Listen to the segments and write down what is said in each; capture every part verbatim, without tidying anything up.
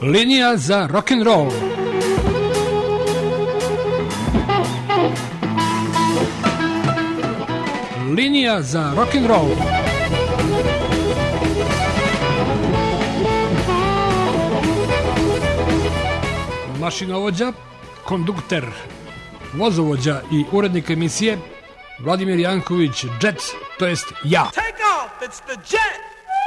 Linija za rock'n'roll. Linija za rock'n'roll. Mašinovođa, kondukter, vozovođa i urednik emisije Vladimir Janković, Jet, to jest ja. Take off, it's the jet!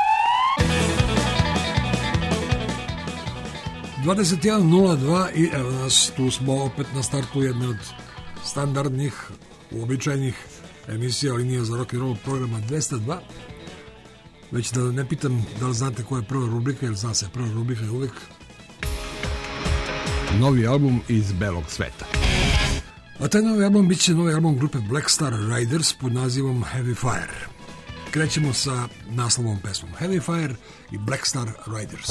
dvadeset jedan nula dva i evo nas, tu smo opet na startu jedne od standardnih, uobičajenih emisija Linija za rock'n'roll programa dvesta dva. Već da ne pitam da li znate koja je prva rubrika, jer zna se, prva rubrika je uvijek novi album iz belog sveta. A taj novi album bit će novi album grupe Black Star Riders pod nazivom Heavy Fire. Krećemo sa naslovom pesmom Heavy Fire i Black Star Riders.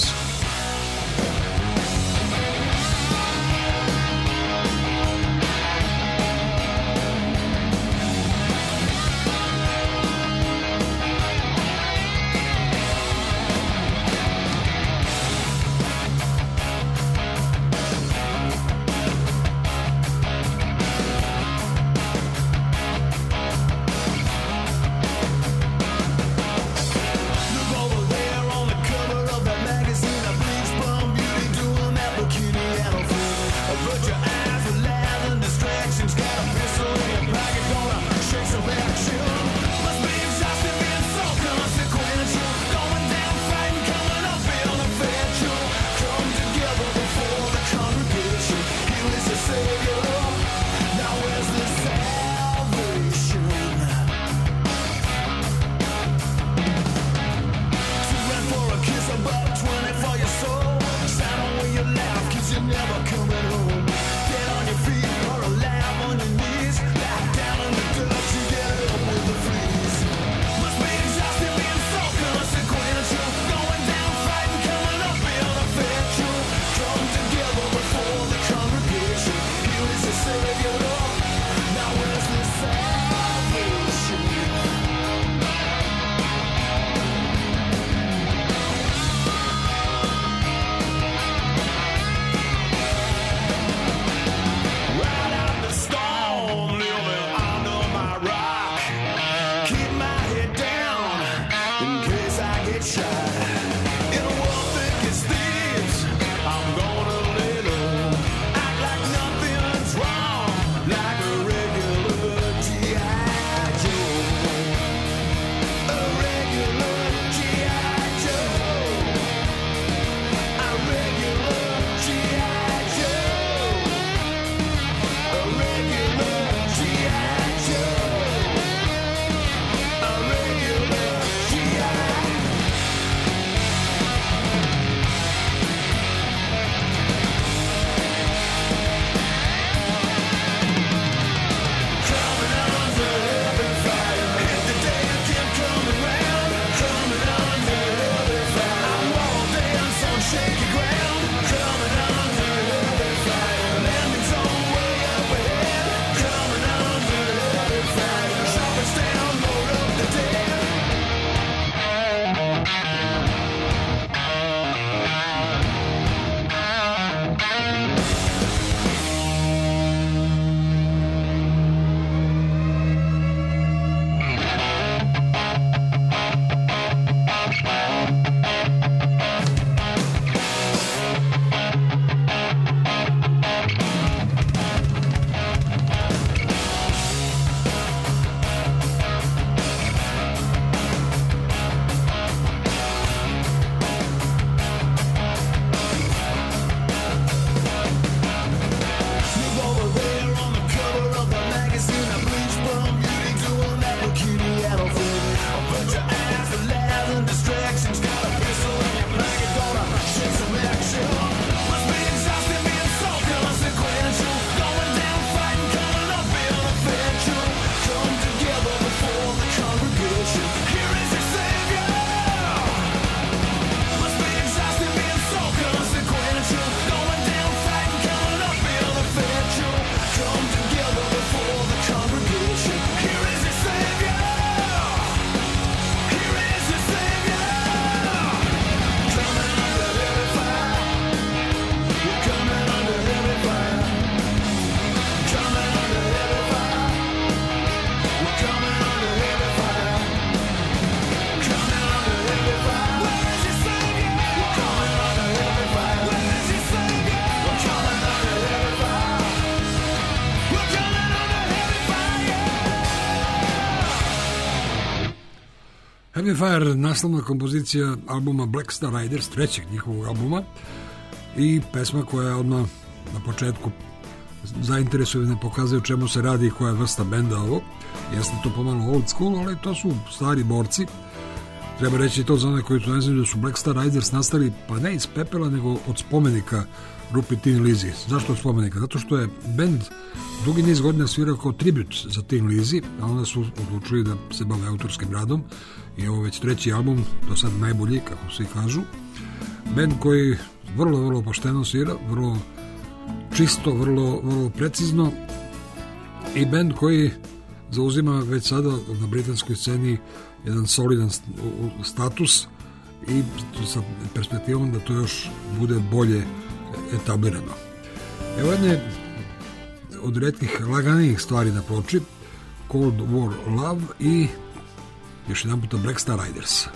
Heavy Fire, naslovna kompozicija albuma Black Star Riders, trećeg njihovog albuma, i pesma koja je odmah na početku zainteresuje, ne pokazuje čemu se radi i koja je vrsta benda ovo. Jeste to pomalo old school, ali to su stari borci. Treba reći to za one koji to ne znaju, da su Black Star Riders nastali pa ne iz pepela, nego od spomenika grupi Tin Lizzy. Zašto od spomenika? Zato što je bend dugi niz godina svirao kao tribut za Tin Lizzy, a onda su odlučili da se bave autorskim radom i ovo već treći album, do sad najbolji, kako svi kažu. Bend koji vrlo, vrlo pošteno svira, vrlo čisto, vrlo, vrlo precizno, i bend koji zauzima već sada na britanskoj sceni jedan solidan status i sa perspektivom da to još bude bolje etablirano. Evo jedne od retkih laganijih stvari na ploči, Cold War Love i još jedan puta Black Star Riders.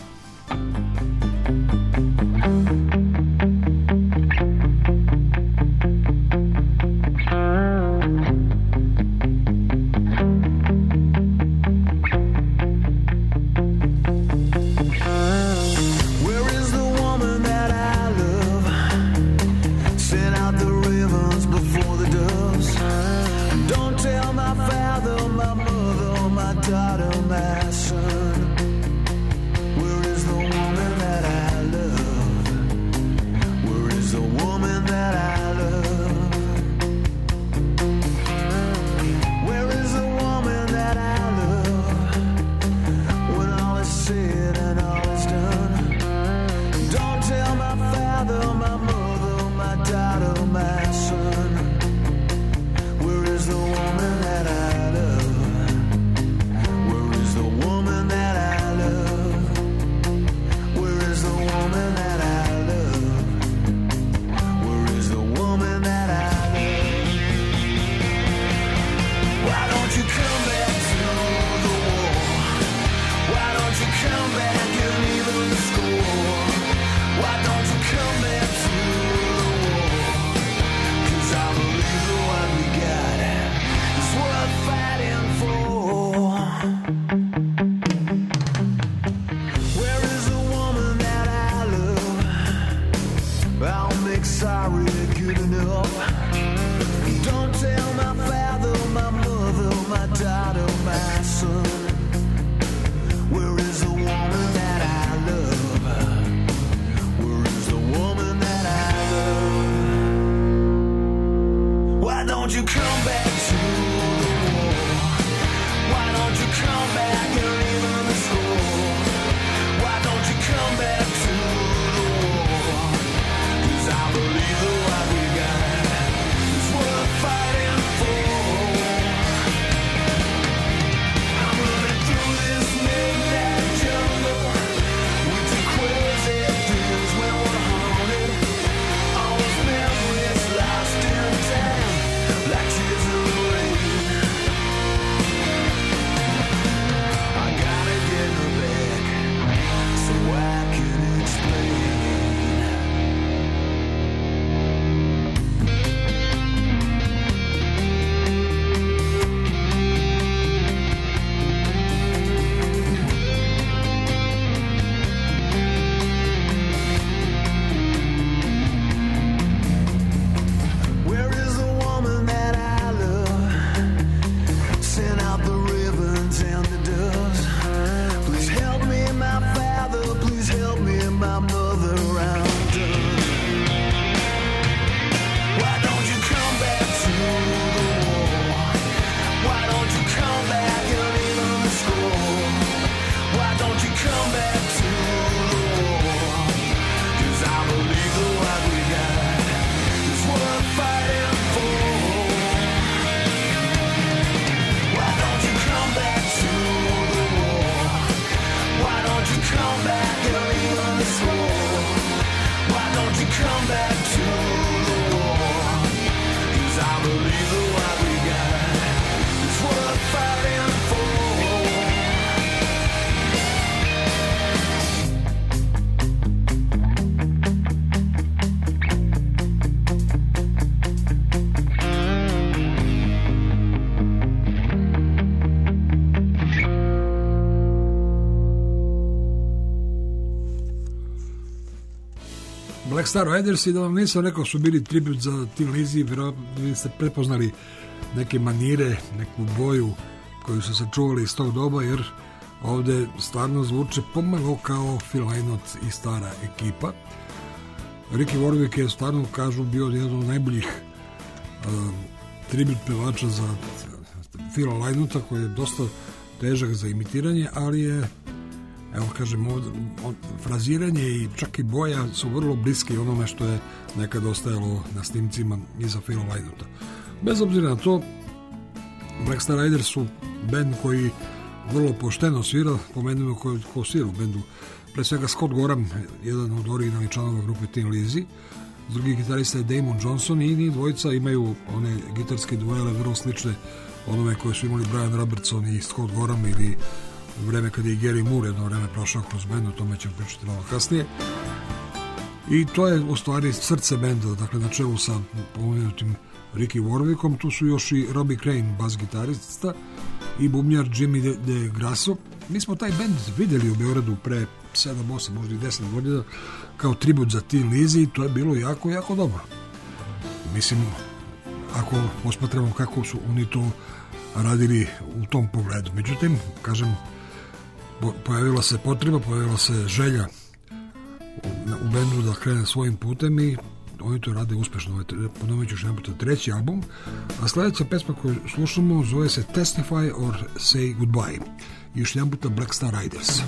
Black Star Riders, i da vam nisam rekao su bili tribut za Tin Lizzy, vjerojatno vi ste prepoznali neke manire, neku boju koju su sačuvali iz tog doba, jer ovde stvarno zvuče pomalo kao Phil Lynott i stara ekipa. Ricky Warwick je stvarno, kažu, bio jedan od najboljih uh, tribut pevača za Phila Lynotta, koji je dosta težak za imitiranje, ali je, evo kažem, ovdje, on, fraziranje i čak i boja su vrlo bliski onome što je nekad ostajalo na snimcima iza Phila Lynotta. Bez obzira na to, Black Star Riders su band koji vrlo pošteno svira, pomenemo ko, ko svira u bendu. Pre svega Scott Gorham, jedan od originalnih članova grupe Tin Lizzy, drugi gitarista je Damon Johnson, i njih dvojica imaju one gitarske duele vrlo slične onome koje su imali Brian Robertson i Scott Gorham, ili u vreme kada je Gary Moore jedno vreme prošao kroz bend, o tome ćemo pričati malo kasnije. I to je u stvari srce benda, dakle na čelu sa pomenutim Ricky Warwickom. Tu su još i Robbie Crane, bas gitarista, i bubnjar Jimmy De, De Grasso. Mi smo taj bend vidjeli u Beogradu pre sedam, osam, možda i deset godina kao tribut za Tin Lizzy, i to je bilo jako, jako dobro. Mislim, ako posmatramo kako su oni to radili u tom pogledu. Međutim, kažem, pojavila se potreba, pojavila se želja u, u bendu da krene svojim putem, i oni to rade uspešno. Ponovit ću još jedan puta, treći album, a sledeća pesma koju slušamo zove se Testify or Say Goodbye. I još jedan puta Black Star Riders.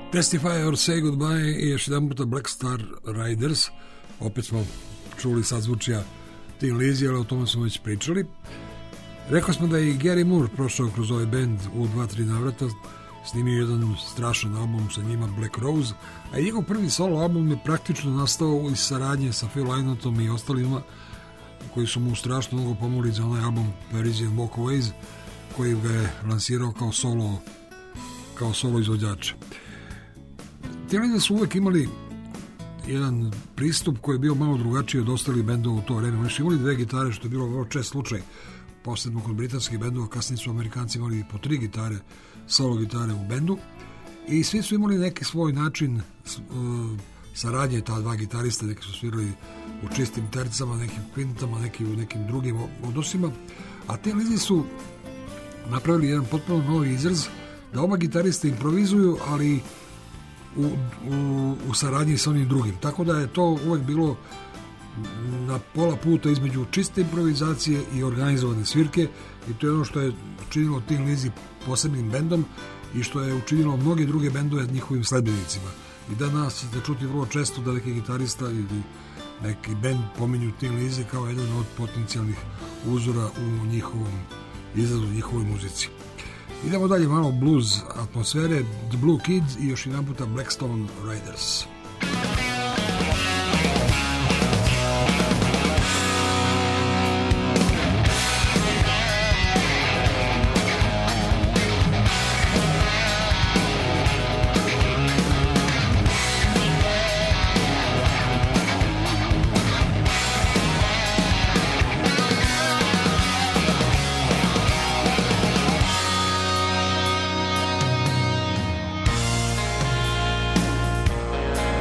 Testify or Say Goodbye i još jedan puta Black Star Riders. Opet smo čuli sazvučija Tin Lizzy, ali o tome smo već pričali. Rekao smo da je i Gary Moore prošao kroz ovaj band u dva, tri navrata, snimio jedan strašan album sa njima, Black Rose, a njegov prvi solo album je praktično nastao iz saradnje sa Phil Lynottom i ostalima koji su mu strašno mnogo pomogli za onaj album Parisian Walkaways, koji ga je lansirao kao solo, kao solo izvođača. Tin Lizzy su uvek imali jedan pristup koji je bio malo drugačiji od ostalih bendova u to vreme. Oni su imali dve gitare, što je bilo vrlo čest slučaj, posebno kod britanskih bendova. Kasnije su Amerikanci imali po tri gitare, solo gitare u bendu, i svi su imali neki svoj način uh, saradnje, ta dva gitarista. Neki su svirali u čistim tercama, nekim kvintama, neki u nekim drugim odnosima, a Tin Lizzy su napravili jedan potpuno novi izraz da oba gitarista improvizuju, ali U, u, u saradnji sa onim drugim. Tako da je to uvek bilo na pola puta između čiste improvizacije i organizovane svirke, i to je ono što je učinilo Tin Lizzy posebnim bendom i što je učinilo mnoge druge bendove njihovim sledbenicima. I danas ćete čuti vrlo često da neki gitarista ili neki bend pominju Tin Lizzy kao jedan od potencijalnih uzora u njihovom izrazu, u njihovoj muzici. Idemo dalje, malo blues atmosfere, The Blue Kids i još jedan puta Blackstone Riders. Thank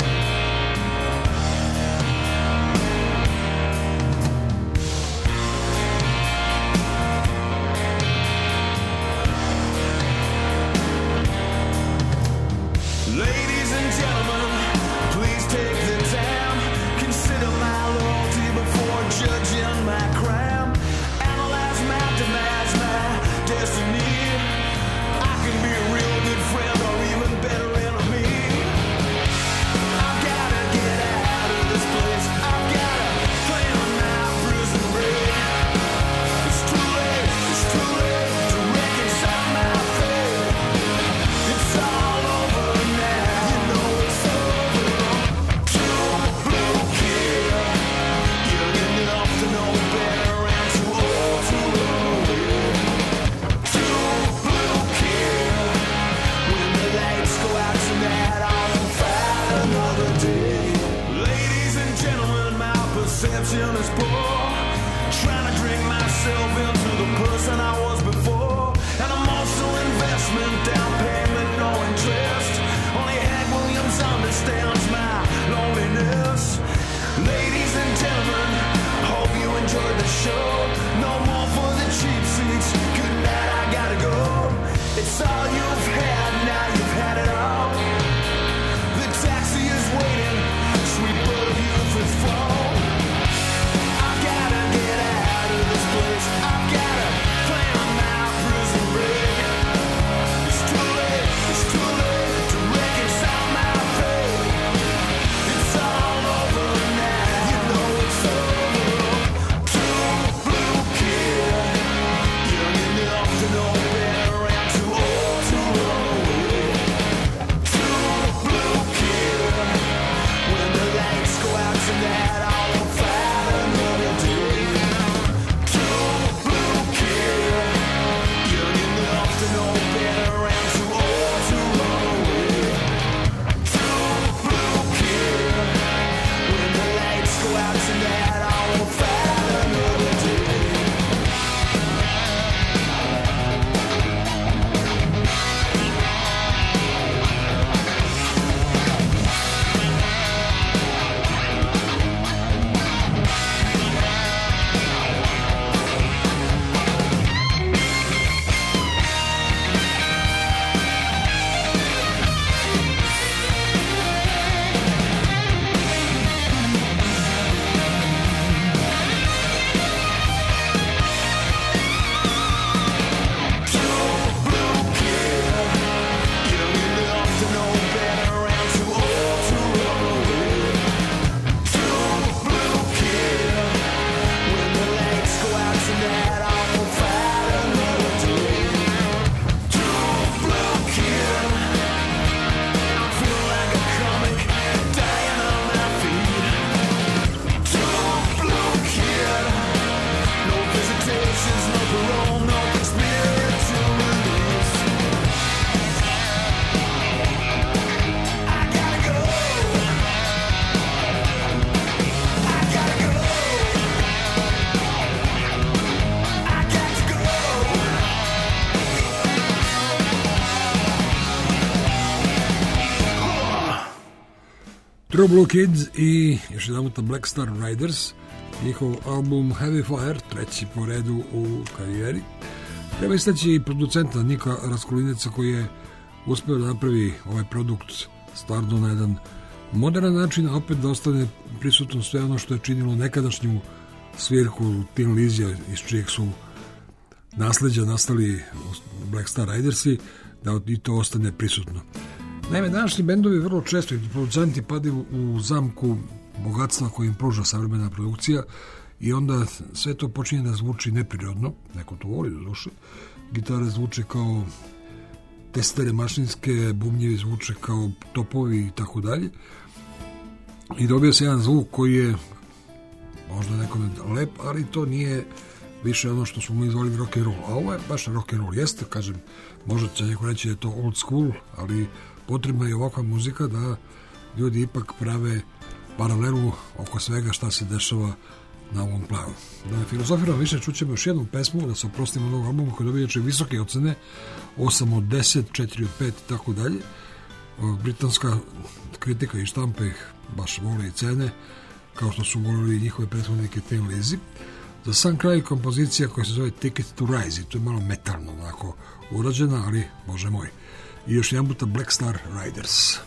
True Blue Kids i još jedan puta Black Star Riders, njihov album Heavy Fire, treći po redu u karijeri. Treba istaći i producenta Nika Raskulineca koji je uspeo da napravi ovaj produkt stvarno na jedan modern način, a opet da ostane prisutno sve ono što je činilo nekadašnju svirku Tin Lizzy, iz čijeg su nasleđa nastali Black Star Ridersi, da i to ostane prisutno. Naime, današnji bendovi vrlo često i producenti padaju u zamku bogatstva koji im pruža savremena produkcija i onda sve to počinje da zvuči neprirodno, neko to voli do duše, gitare zvuče kao testere mašinske, bubnjevi zvuče kao topovi i tako dalje, i dobio se jedan zvuk koji je možda nekome lep, ali to nije više ono što smo mi zvali rock and roll, a ovo je baš rock and roll. Jeste, kažem, možda će neko reći da je to old school, ali potrebna je ovakva muzika da ljudi ipak prave paralelu oko svega šta se dešava na ovom planu. Da ne filozofiram više, čućemo još jednu pesmu, da se oprostimo od ovog albuma koji dobije visoke ocene, osam od deset, četiri od pet i tako dalje. Britanska kritika i štampa ih baš vole i cene, kao što su volili njihove prethodnike Tin Lizzy. Za sam kraj kompozicija koja se zove Ticket to Rise, to je malo metalno onako urađena, ali bože moj. I još jedan puta Black Star Riders.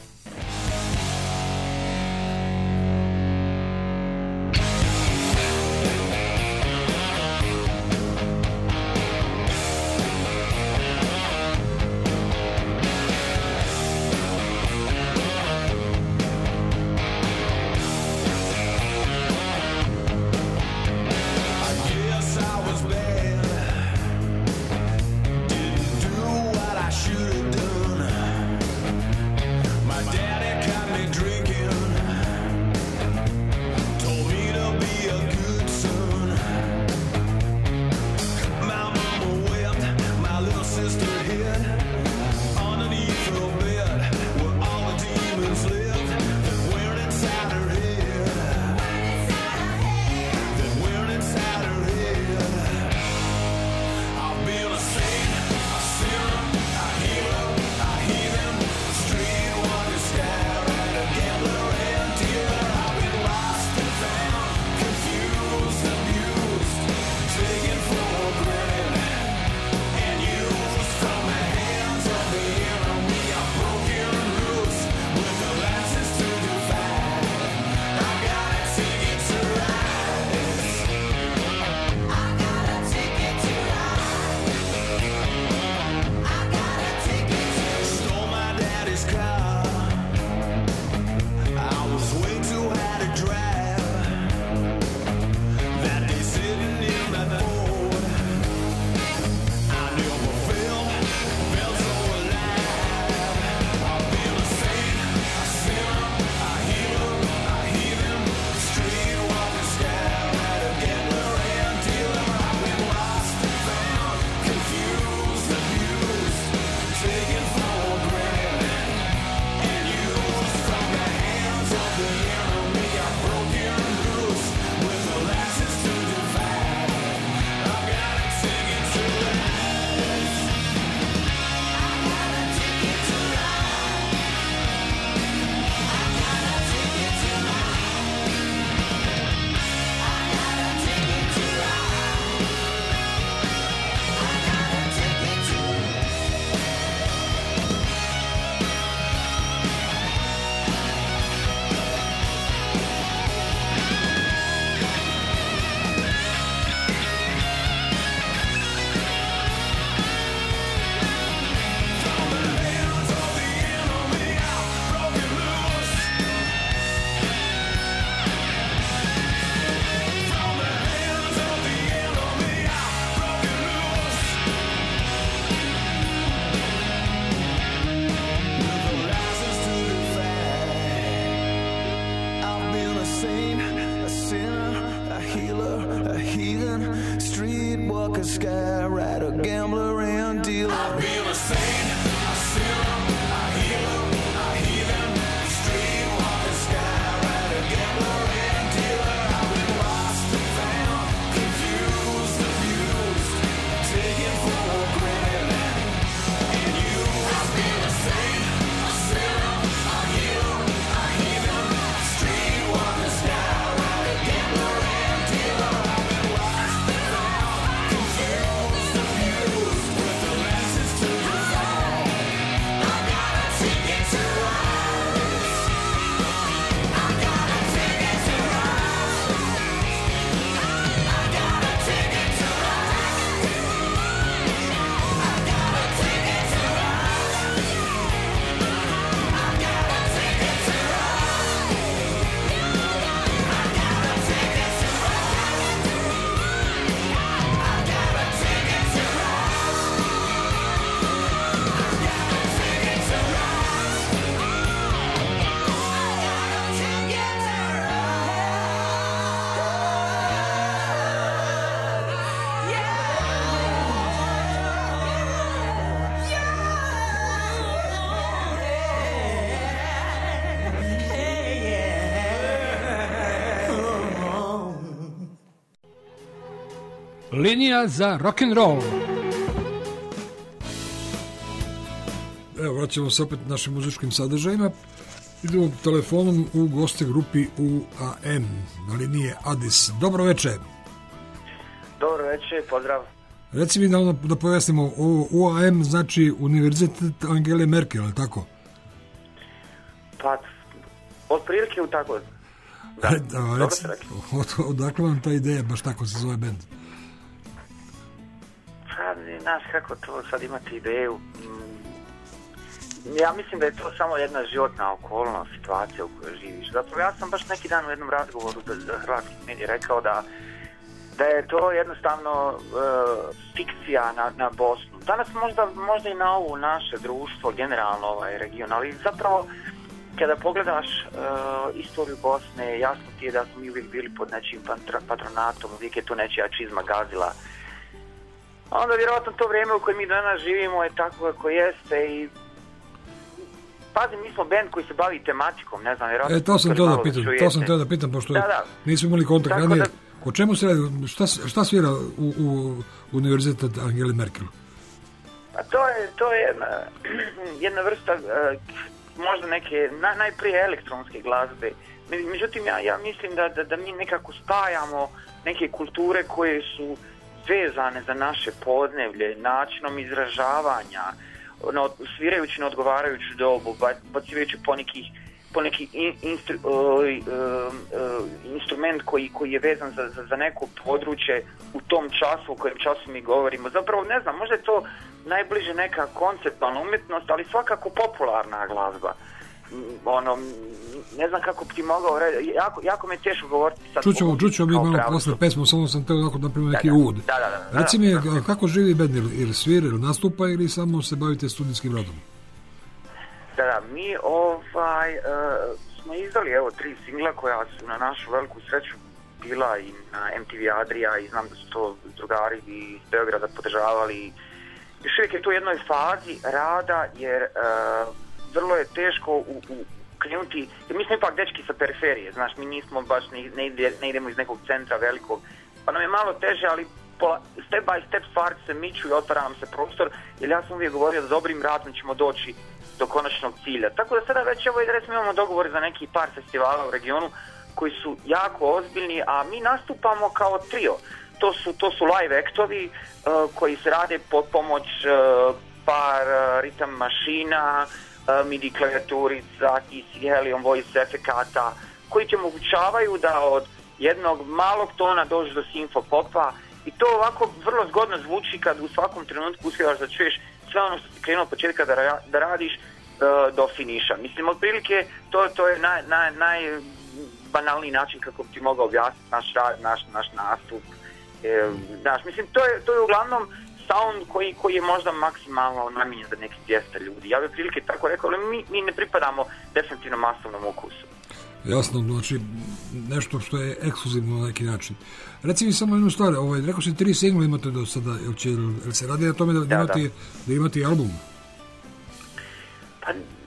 linija za rock'n'roll. Evo, vraćamo se opet našim muzičkim sadržajima. Idemo telefonom u goste grupi U A M na linije Adis. Dobro večer. Dobro večer, pozdrav. Reci mi da, ono, da pojasnimo, ovo U A M znači Univerzitet Angele Merkel, ali tako? Pa, od prilike u tako. Da, da dobro reci, se rekli. od, odakle vam ta ideja, baš tako se zove bend? Pa, znaš kako to sad imati ideju. Ja mislim da je to samo jedna životna okolnost, situacija u kojoj živiš. Zapravo ja sam baš neki dan u jednom razgovoru za, za hrvatski medij rekao da da je to jednostavno uh, fikcija na, na Bosnu. Danas možda, možda i na ovo naše društvo, generalno ovaj region, ali zapravo kada pogledaš uh, istoriju Bosne, jasno ti je da smo mi uvijek bili pod nečim patronatom, uvijek je to nečija čizma gazila. A onda vjerojatno to vrijeme u kojem mi danas živimo je tako kako jeste i pazi, mi smo band koji se bavi tematikom, ne znam, vjerojatno... E, to sam teo da pitam, to sam teo da pitam, pošto da, da. nismo imali kontakt ranije. Da... O čemu se radi, šta, šta svira u, u Univerzitet Angele Merkel? A to je, to je jedna, jedna vrsta, uh, možda neke, na, najprije elektronske glazbe. Međutim, ja, ja mislim da, da, da mi nekako spajamo neke kulture koje su vezane za naše podneblje, načinom izražavanja, no, svirajući na odgovarajuću dobu, bacirajući po nekih po neki in, instru, uh, uh, uh, instrument koji, koji je vezan za, za, za neko područje u tom času, u kojem času mi govorimo. Zapravo, ne znam, možda je to najbliže neka konceptualna umjetnost, ali svakako popularna glazba. Ono, ne znam kako bi ti mogao reći, jako, jako mi je teško govoriti sad. Čućemo, čućemo mi malo posle pesmu, samo sam teo onako napraviti neki da, uvod. Da, da, da. Reci mi, da, da. kako živi bend, ili svira, ili nastupa, ili samo se bavite studijskim radom? Da, da, mi ovaj, uh, smo izdali evo tri singla koja su na našu veliku sreću bila i na M T V Adria i znam da su to drugari iz Beograda podržavali. Još uvijek je to u jednoj fazi rada jer uh, vrlo je teško u, u krenuti, jer mi smo ipak dečki sa periferije, znaš, mi nismo baš, ne, ne, ide, ne idemo iz nekog centra velikog, pa nam je malo teže, ali pola, step by step stvari se miču i otvara nam se prostor, jer ja sam uvijek govorio da dobrim radom ćemo doći do konačnog cilja. Tako da sada već evo, recimo, imamo dogovor za neki par festivala u regionu koji su jako ozbiljni, a mi nastupamo kao trio. To su, to su live actovi uh, koji se rade pod pomoć uh, par uh, ritam mašina, uh, midi klaviaturica, i helium voice efekata, koji ti omogućavaju da od jednog malog tona dođeš do simfopopa i to ovako vrlo zgodno zvuči kad u svakom trenutku uspijevaš da čuješ sve ono što si krenuo od početka da, ra- da radiš uh, do finiša. Mislim, otprilike to, to je naj, naj, najbanalniji način kako bi ti mogao objasniti naš, naš, naš nastup. E, znaš, mislim, to je, to je uglavnom sound koji, koji je možda maksimalno namijenjen za nekih dvjesto ljudi. Ja bih prilike tako rekao, ali mi, mi ne pripadamo definitivno masovnom ukusu. Jasno, znači nešto što je ekskluzivno na neki način. Reci mi samo jednu stvar, ovaj, rekao si tri single imate do sada, jel, će, jel se radi na tome da, da, imate, da. da imate album? Pa,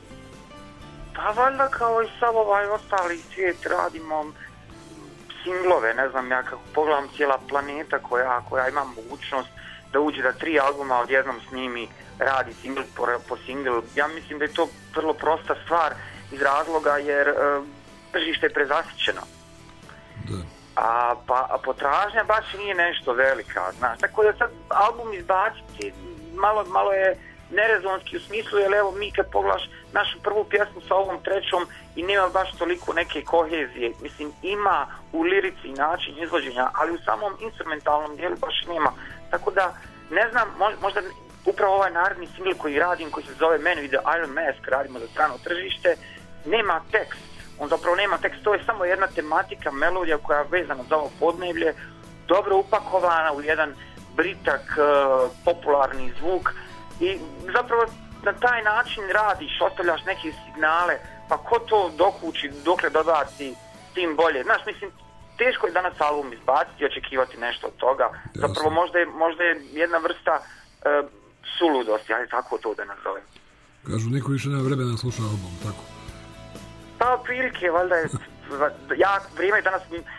pa valjda kao i sav ovaj ostali svijet radimo singlove, ne znam, ja kako pogledam cijela planeta koja, koja ima mogućnost da uđe da tri albuma odjednom snimi, radi single po, po single. Ja mislim da je to vrlo prosta stvar iz razloga jer e, tržište je prezasićeno. Da. A, pa, a potražnja baš nije nešto velika, znaš, tako da sad album izbaciti malo, malo je nerezonski u smislu, jer evo mi kad pogledaš našu prvu pjesmu sa ovom trećom i nema baš toliko neke kohezije, mislim ima u lirici način izvođenja, ali u samom instrumentalnom dijelu baš nema, tako da ne znam, možda upravo ovaj naredni single koji radim, koji se zove Man with the Iron Mask, radimo za strano tržište, nema tekst, on zapravo nema tekst, to je samo jedna tematika, melodija koja je vezana za ovo podneblje, dobro upakovana u jedan britak, uh, popularni zvuk i zapravo na taj način radiš, ostavljaš neke signale, pa ko to dokući, dokle dodaci, tim bolje. Znaš, mislim, teško je danas album izbaciti i očekivati nešto od toga. Zapravo možda je, možda je jedna vrsta uh, suludosti, ali tako to da nazovem. Kažu, niko više nema vremena da sluša album, tako? Pa, prilike, valjda je, ja, vrijeme je danas,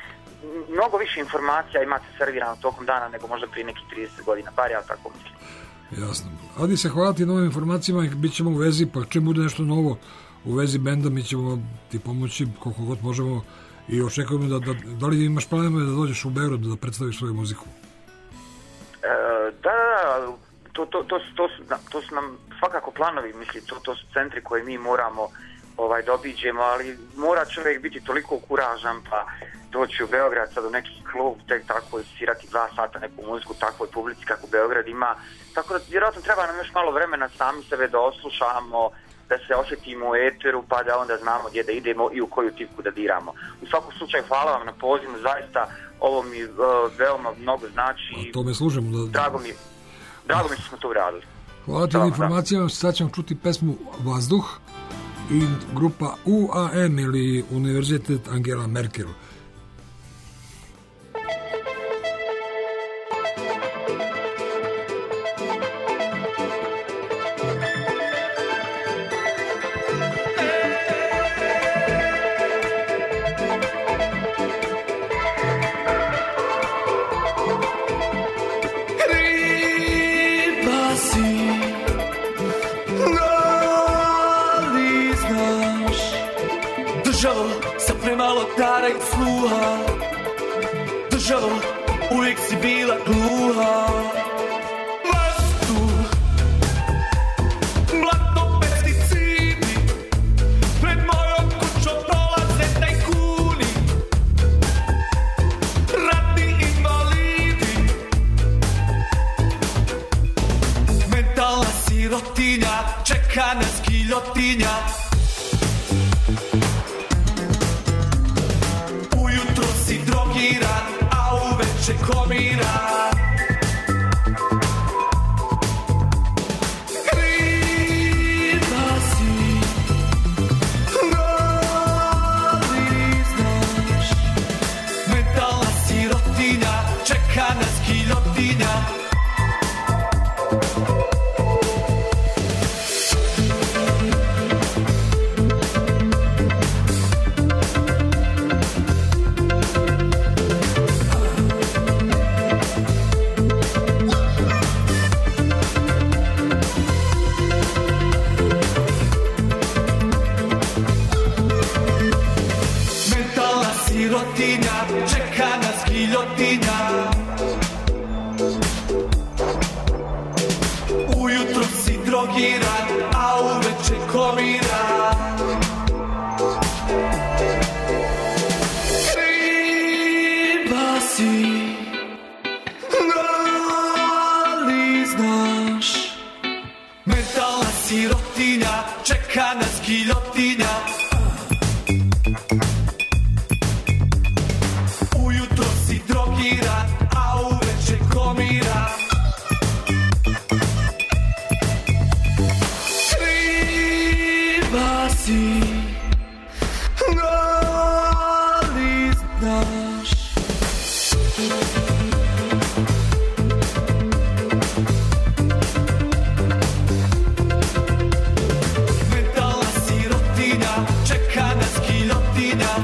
mnogo više informacija imate servirano tokom dana nego možda prije nekih trideset godina, bar ja tako mislim. Jasno. Adi se hvala ti novim informacijama i bit ćemo u vezi, pa čim bude nešto novo u vezi benda, mi ćemo ti pomoći koliko god možemo i očekujemo da, da, da li imaš planove da dođeš u Beograd da predstaviš svoju muziku? E, da, da, to, to, to, to, su, to su nam svakako planovi, mislim, to, to su centri koje mi moramo ovaj, da obiđemo, ali mora čovjek biti toliko kuražan pa doći u Beograd sad u neki klub, tek tako svirati dva sata neku muziku takvoj publici kako Beograd ima, tako da vjerojatno treba nam još malo vremena sami sebe da oslušamo, da se osjetimo u eteru pa da onda znamo gdje da idemo i u koju tipku da diramo. U svakom slučaju hvala vam na pozivu, zaista ovo mi uh, veoma mnogo znači. A to me služimo. Da... Drago mi, drago mi što smo to uradili. Hvala ti na informacijama, sad ćemo čuti pesmu Vazduh i grupa U A M ili Univerzitet Angela Merkel. Dara i sluha, državo, uvijek si bila gluha. Vazduh, blato, pesticidi, pred mojom kućom prolaze tajkuni, ratni invalidi, mentalna sirotinja, čeka nas giljotinja. A uveče komira. Kriva si, da li znaš, mentalna sirotinja, čeka nas giljotinja. Čeka nas giljotinja. Ujutro si drogiran, a uveče komira. Kriva si, da li znaš, mentalna sirotinja, čeka nas giljotinja. A uveče komira. Kriva si, da li znaš. Mentalna sirotinja, čeka nas giljotinja.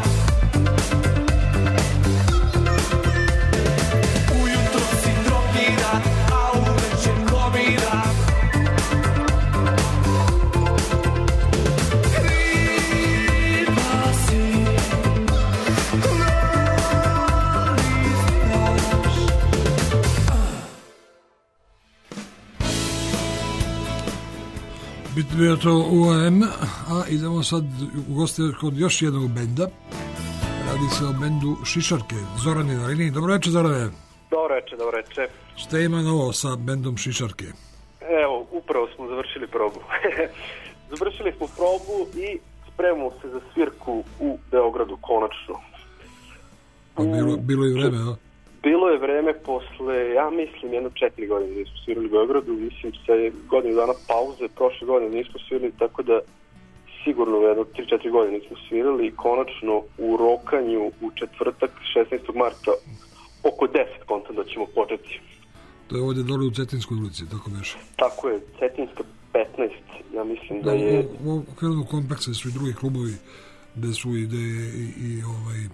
Bio to U A M, a idemo sad u goste kod još jednog benda. Radi se o bendu Šišarke. Zoran je na liniji. Dobro večer, Zorane. Dobro večer, dobro večer. Šta ima novo sa bendom Šišarke? Evo, upravo smo završili probu. Završili smo probu i spremamo se za svirku u Beogradu, konačno. Pa bilo, bilo je vreme, a? Bilo je vreme posle, ja mislim, jedno četiri godine nismo svirali u Beogradu, mislim se godinu dana pauze, prošle godine nismo svirali, tako da sigurno jedno tri četiri godine nismo svirali i konačno u rokanju u četvrtak šesnaestog marta oko deset konta da ćemo početi. To je ovdje dole u Cetinskoj ulici, tako beše? Tako je, Cetinska petnaest, ja mislim da je... U okviru kompleksa su i drugi klubovi gde su i, gde i, i ovaj,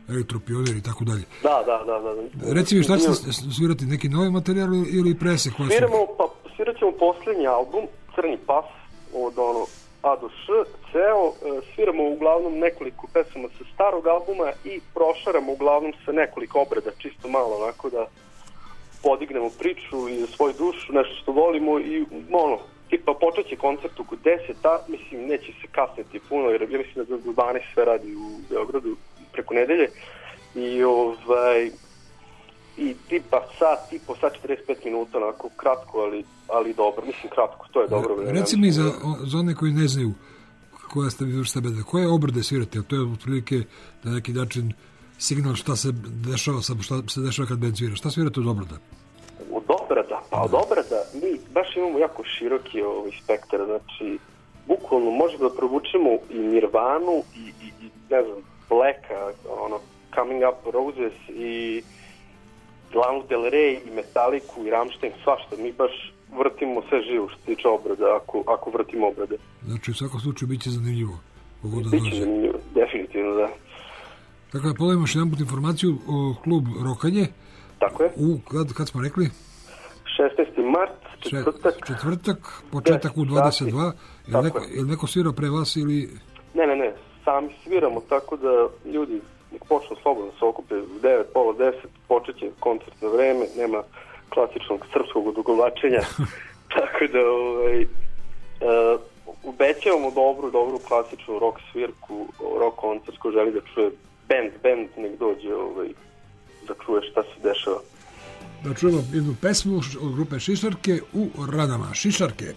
Elektropionir i tako dalje. Da, da, da, da. Reci mi, šta ćete svirati, neki novi materijal ili presek? Sviramo, pa svirat ćemo posljednji album, Crni pas, od ono A do Š, ceo, sviramo uglavnom nekoliko pesama sa starog albuma i prošaramo uglavnom sa nekoliko obrada, čisto malo, onako da podignemo priču i za svoju dušu, nešto što volimo i ono, tipa počet će koncert oko deset, a mislim neće se kasniti puno, jer ja mislim da do dvanaest sve radi u Beogradu preko nedelje i ovaj i tipa sat, tipa sat četrdeset pet minuta, onako kratko, ali, ali dobro, mislim kratko, to je dobro vreme. Reci mi za, za one koji ne znaju koja ste vi vrsta benda, koje obrade svirate, to je otprilike na neki način signal šta se dešava, šta se dešava kad bend svira, šta svirate od obrada? Od obrada? Pa od obrada mi baš imamo jako široki ovaj spektar, znači bukvalno možemo da provučemo i Nirvanu i, i, i ne znam, Blacka, ono, Coming Up Roses i Lana Del Rey i Metaliku i Rammstein, svašta, mi baš vrtimo sve živo što se tiče obrada, ako, ako vrtimo obrade. Znači u svakom slučaju bit će zanimljivo. Biće zanimljivo, definitivno, da. Tako da pogledamo još jedan put informaciju o klub Rokanje. Tako je. U, kad, kad smo rekli? šesnaesti mart, četvrtak. Četvrtak, početak u dvadeset dva. Je li neko, neko svirao pre vas ili... Ne, ne, ne, sami sviramo, tako da ljudi nek počnu slobodno se okupe u devet, pola deset, počet će koncert na vreme, nema klasičnog srpskog odugovlačenja, tako da ovaj, uh, obećavamo dobru, dobru klasičnu rock svirku, rock koncert ko želi da čuje band, band nek dođe ovaj, da čuje šta se dešava. Da čujemo jednu pesmu od grupe Šišarke u Radama. Šišarke.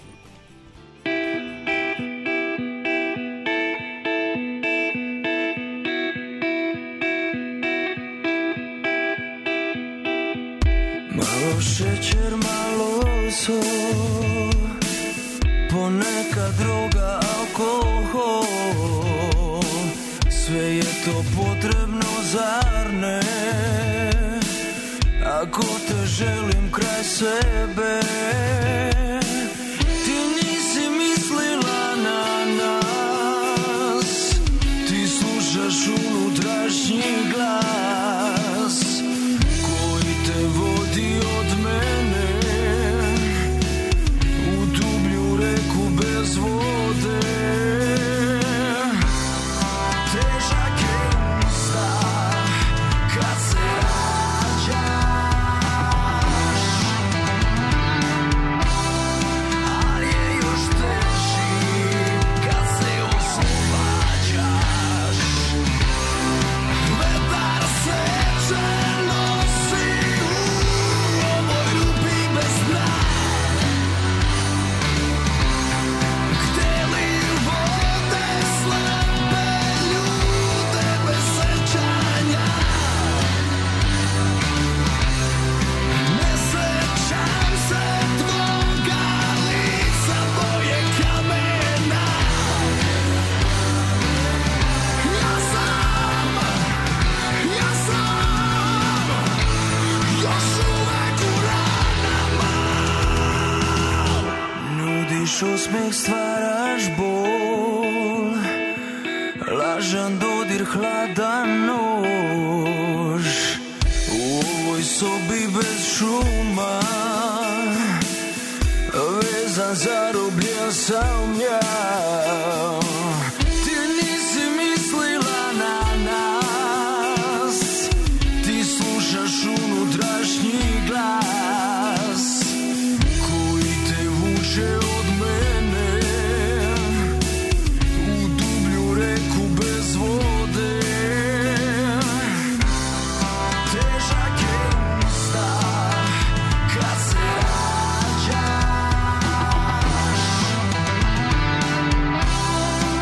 Malo šećer, malo sol, ponekad droga, alkohol, sve je to potrebno, zar ne? Ako te želim kraj sebe, ti nisi mislila na nas, ti slušaš unutrašnji glas koji te vodi od mene u dublju reku bez vode. Težak je usta kad se rađa, osmeh stvaraš bol, lažan dodir, hladan nož, u ovoj sobi bez šuma, vezan, zarobljen sam ja. Ti nisi mislila na nas, ti slušaš unutrašnji glas koji te vuče od mene u dublju reku bez vode. Težak je usta kad se rađaš,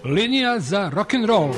Linija za rock'n'roll.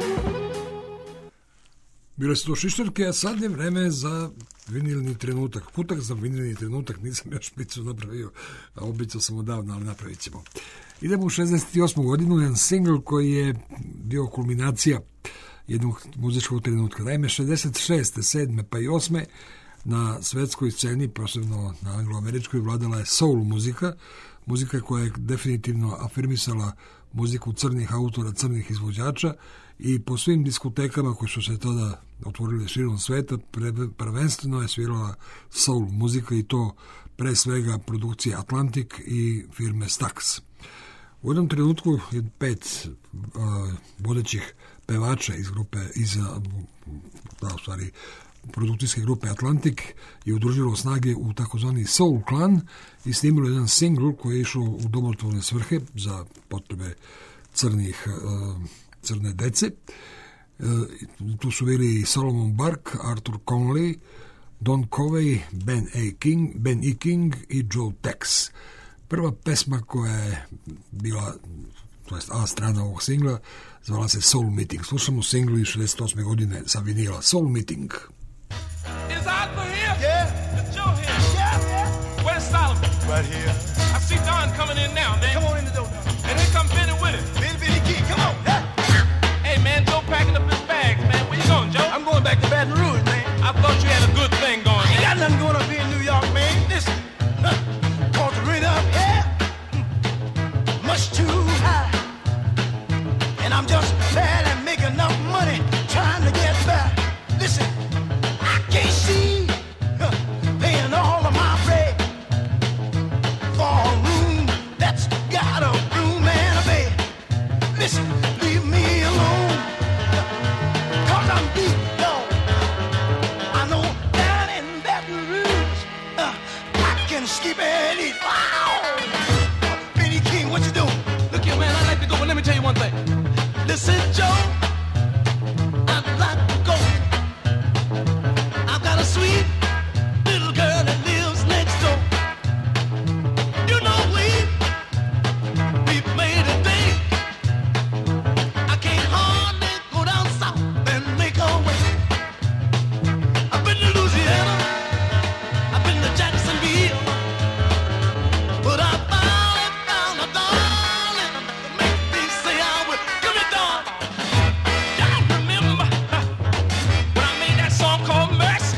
Bile su to Šištarke, a sad je vreme za vinilni trenutak. Kutak za vinilni trenutak, nisam još picu napravio, a običao sam odavno, ali napravit ćemo. Idemo u šezdeset osmu godinu, jedan singl koji je bio kulminacija jednog muzičkog trenutka. Naime, šezdeset šeste, sedme pa i osme na svetskoj sceni, posebno na angloameričkoj, vladala je soul muzika, muzika koja je definitivno afirmisala muziku crnih autora, crnih izvođača i po svim diskotekama koje su se tada otvorile širom sveta, prvenstveno je svirala soul muzika i to pre svega produkcije Atlantic i firme Stax. U jednom trenutku je pet uh, vodećih pevača iz grupe, iz, da, u stvari, produkcijske grupe Atlantic je udružilo snage u takozvani Soul Clan i snimilo jedan singl koji je išao u dobrotvorne svrhe za potrebe crnih, uh, crne dece. Uh, tu su bili Solomon Burke, Arthur Conley, Don Covey, Ben A. King, Ben E. King i Joe Tex. Prva pesma koja je bila, to jest A strana ovog singla, zvala se Soul Meeting. Slušamo singl iz šezdeset osme godine sa vinila. Soul Meeting. Is Oscar here? Yeah. Is Joe here? Yeah, yeah. Where's Solomon? Right here. I see Don coming in now, man. Come on in the door, Don. And here come Benny with it. Benny, Benny King, come on. Yeah. Hey, man, Joe packing up his bags, man. Where you going, Joe? I'm going back to Baton Rouge, man. I thought you had a good thing going. Ain't got nothing going up here in New York, man. Listen. Huh. Caught the rent up, yeah. Much too high. And I'm just barely making enough money trying to get back. Listen. Can't see huh, paying all of my rent for a room that's got a room and a bed. Listen, leave me alone, cause I'm deep, dog. I know down in Baton Rouge, uh, I can skip and eat. Wow! Benny King, what you doing? Look here, man, I'd like to go, but let me tell you one thing. Listen, Joe, I'd like to go. A sweet little girl that lives next door. You know we we've made a day. I can't hardly go down south and make a way. I've been to Louisiana, I've been to Jacksonville, but I finally found a darling to make me say I will. Give me dawn. Y'all remember when I made that song called Mercy?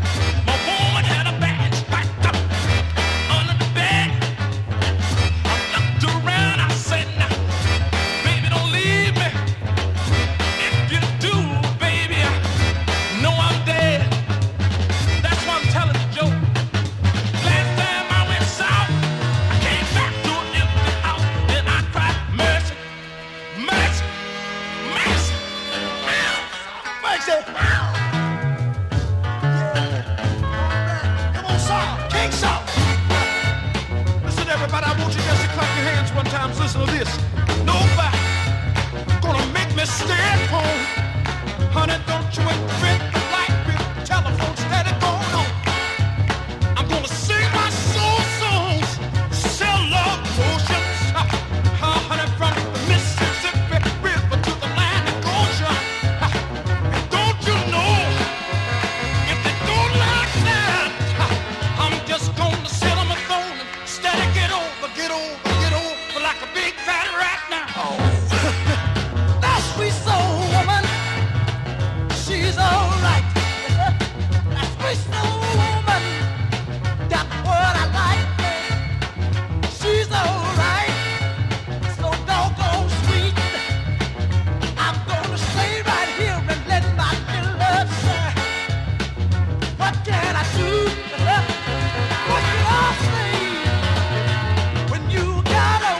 Listen to this. Nobody gonna make me stay at home. Honey, don't you admit the light with telephone steady going on. I'm gonna sing my soul songs, sell love potions. Uh, honey, from the Mississippi River to the land of Goshen. Uh, and don't you know, if they don't like that, uh, I'm just gonna sit on my phone and steady get over, get over. Like a big fat rat now. Oh. That sweet soul woman, she's alright. That sweet soul woman, that's what I like. She's alright, so doggone sweet. I'm gonna stay right here and let my little love shine. What can I do? What can I say? When you got a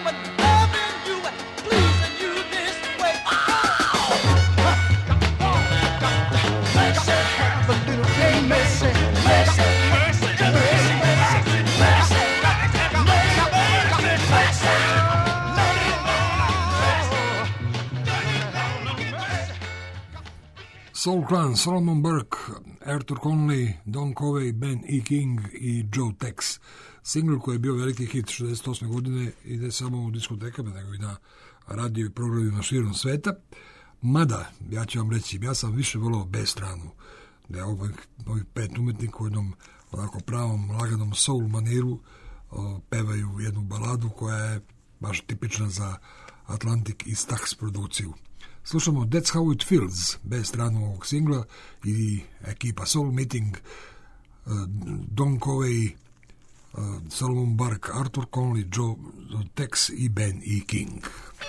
Soul Clan, Solomon Burke, Arthur Conley, Don Covey, Ben E. King i Joe Tex. Singl koji je bio veliki hit šezdeset osme godine ide samo u diskotekama, nego i na radio i programima širom sveta. Mada, ja ću vam reći, ja sam više volao B stranu, da je ovih, ovih pet umetnika u jednom onako pravom, laganom soul maniru o, pevaju jednu baladu koja je baš tipična za Atlantic i Stax produkciju. Slušamo That's How It Feels, B stranu ovog singla i ekipa Soul Meeting, uh, Don Covey, uh, Solomon Burke, Arthur Conley, Joe Tex i Ben E. King.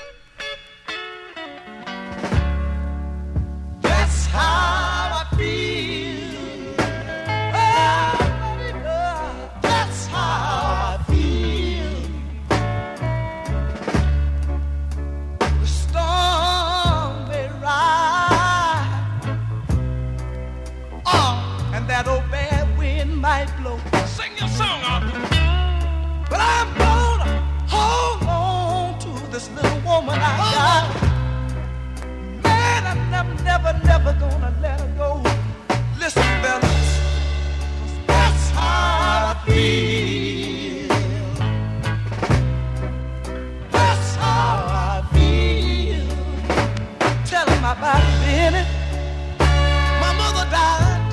That's how I feel. Oh, that's how I feel. The storm may rise, oh, and that old bad wind might blow. Sing your song, Arthur. But I'm gonna hold on to this little woman I got. Man, I'm never, never, never gonna let her go. Listen, fellas, 'cause that's how I feel. That's how I feel. Tell him about Benny. My mother died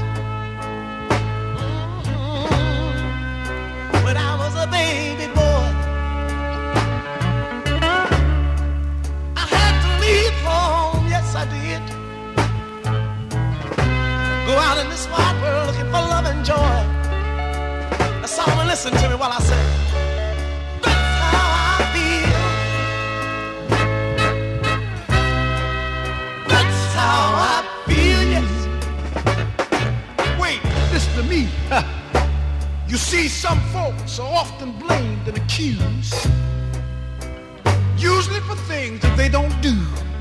mm-hmm. when I was a baby boy. I had to leave home, yes I did. Go out in this wide world looking for love and joy. Now someone listen to me while I say, that's how I feel. That's how I feel, yes. Wait, listen to me. You see, some folks are often blamed and accused, usually for things that they don't do.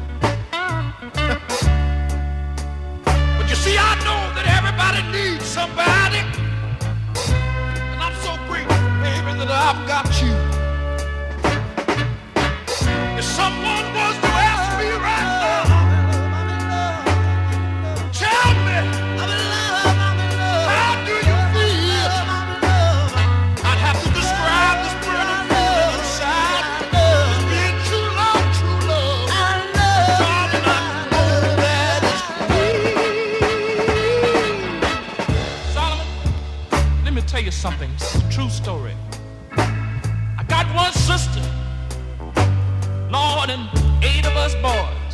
But you see, I know that everybody needs somebody, and I'm so grateful, baby, that I've got you. If someone was to ask me right now, tell me, how do you feel? I'd have to describe this burning feeling inside as being true love, true love. Darling, I know that it's real. Solomon, let me tell you something. It's a true story. I got one sister, Lord, and eight of us boys.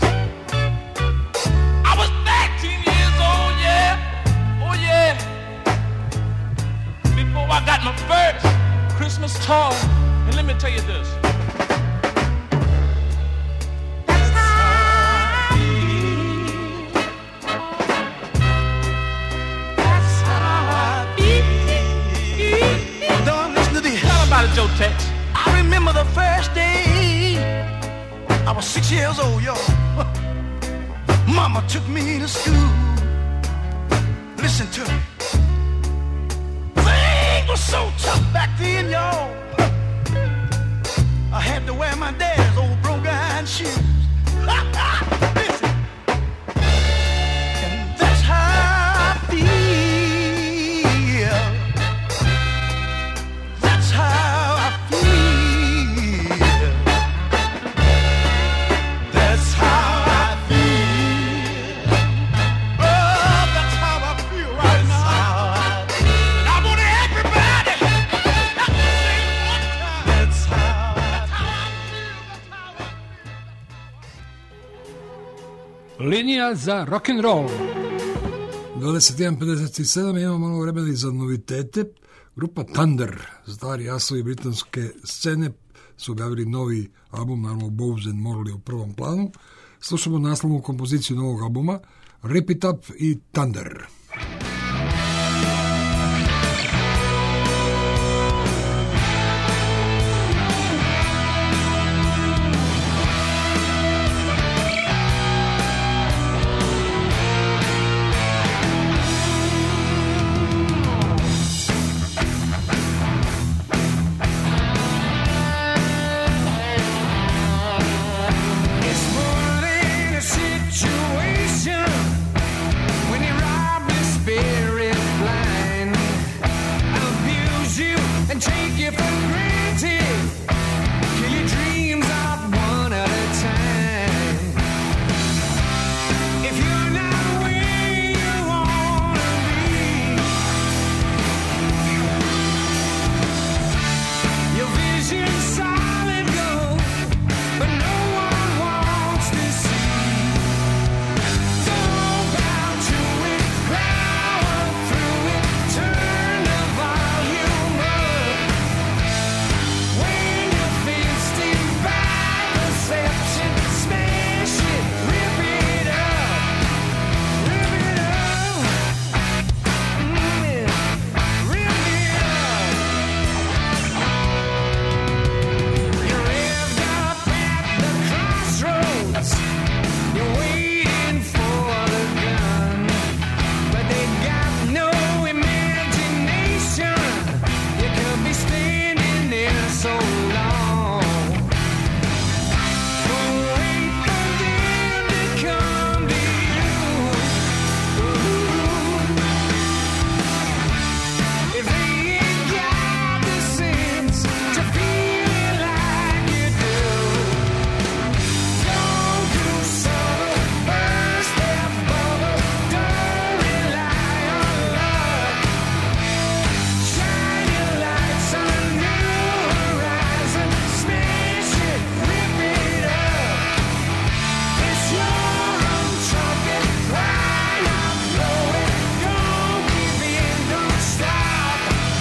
I was thirteen years old, yeah, oh yeah, before I got my first Christmas toy. And let me tell you this. That's how I feel. That's how I feel. Don't listen to this. Tell about it, Joe Tex. I remember the first day I was six years old, y'all. Mama took me to school. Listen to me. Things were so tough back then, y'all. I had to wear my dad's old broke-iron shoes. Listen. And that's how I feel. That's how I feel. That's how I feel. Oh, that's how I feel right That's now. how I feel. And I want everybody to sing one time. That's how I Linija za rock'n'roll. dvadeset jedan pedeset sedam, imamo malo vremena i za novitete. Grupa Thunder, stari asovi britanske scene, su objavili novi album, naravno Bows and Morley u prvom planu. Slušamo naslovnu kompoziciju novog albuma, Rip It Up i Thunder. It's more than a situation when you rob your spirit blind, abuse you and take you for granted, kill your dreams off one at a time. so long. But wait for them to come to you. Ooh. If they ain't got the sense to feel it like you do, don't do subtle, first step bubble, don't rely on luck. Shine your lights on a new horizon, smash it, rip it up. It's your own trumpet, why not blow it? Don't give in, don't stop.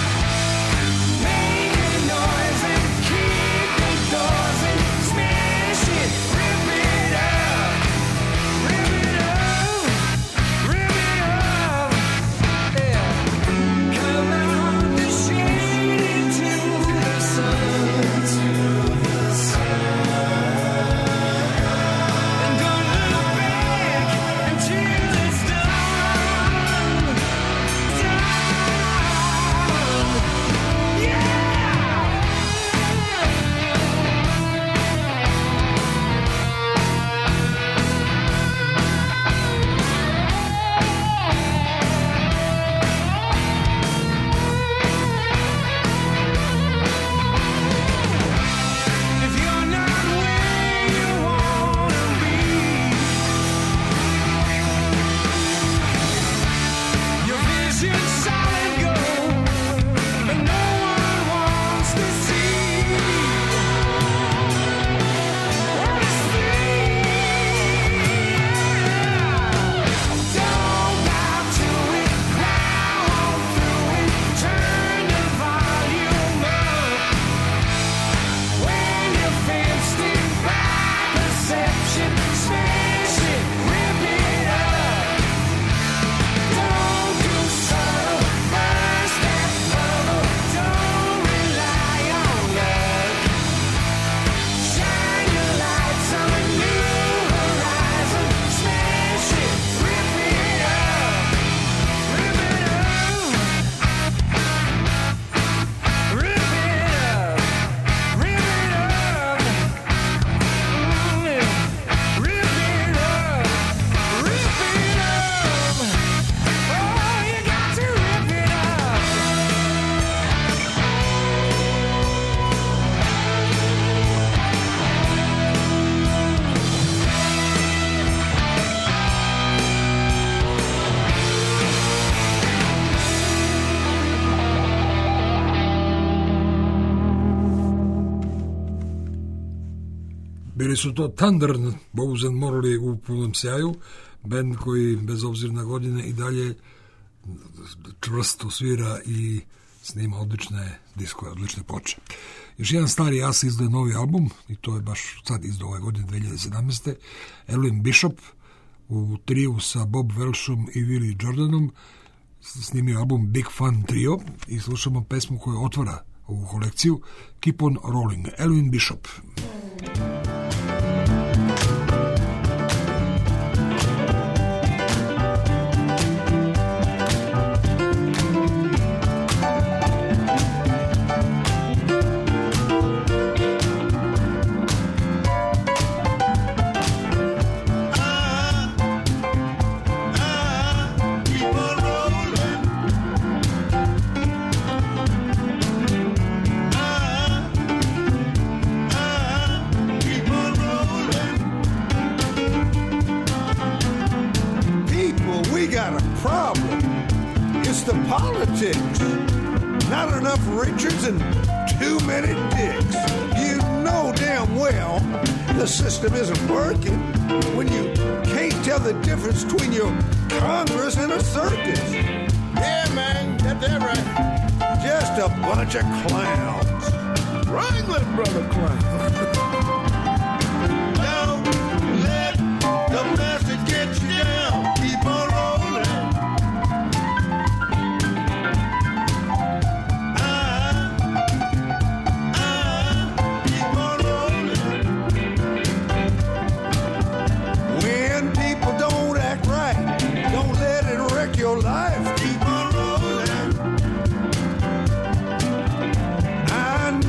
Make a noise and keep it doors and smash it, rip it up. Rip it up, rip it up. Yeah. Come out the shade into the sun, and don't look back until it's done. Done. Yeah. If you're not where you wanna be, your vision's solid gold, but no one wants to see. Wanna see? Don't bow to it, plow on through it, turn the volume up. When you're fenced in by perception, smash it, rip it up. Don't do subtle, first step bubble, don't rely on luck. Shine your lights on a new horizon, smash it, rip it up. Rip it up. Rip it up. Rip it up. Mm, yeah. Rip it up. Rip it up. Oh, you got to rip it up. Bili su to Thunder, Bows and Morley u punom sjaju, bend koji bez obzira na godine i dalje čvrsto svira i snima odlične diskove, odlične ploče. Još jedan stari as izdaje novi album, i to je baš sad izdao ove godine dve hiljade sedamnaeste. Elvin Bishop u triju sa Bob Welshom i Willie Jordanom snimio album Big Fun Trio i slušamo pesmu koja otvara ovu kolekciju, Keep on Rolling, Elvin Bishop. Keep on rolling. Keep on rolling. People, we got a problem. It's the politics. Not enough Richards and too many dicks. You know damn well the system isn't working when you can't tell the difference between your Congress and a circus. Yeah, man, that's that right. Just a bunch of clowns. Wrangling, brother clown. Don't let the message get you down. Keep on rolling. Ah, ah, keep on rolling. When people don't act right, don't let it wreck your life. Keep on rolling. I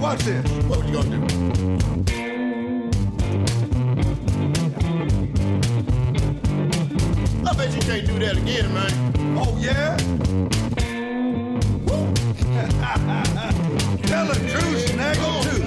watch this. What you gonna do? I bet you can't do that again, man. Oh, yeah? Woo. Tell the truth, Snaggle, too.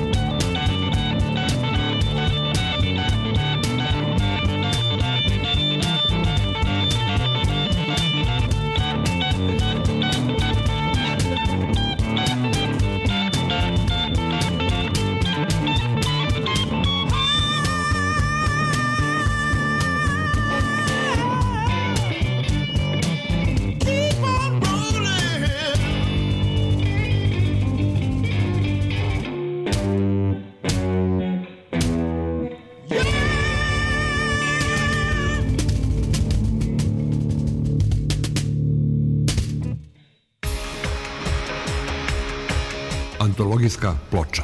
Antologijska ploča.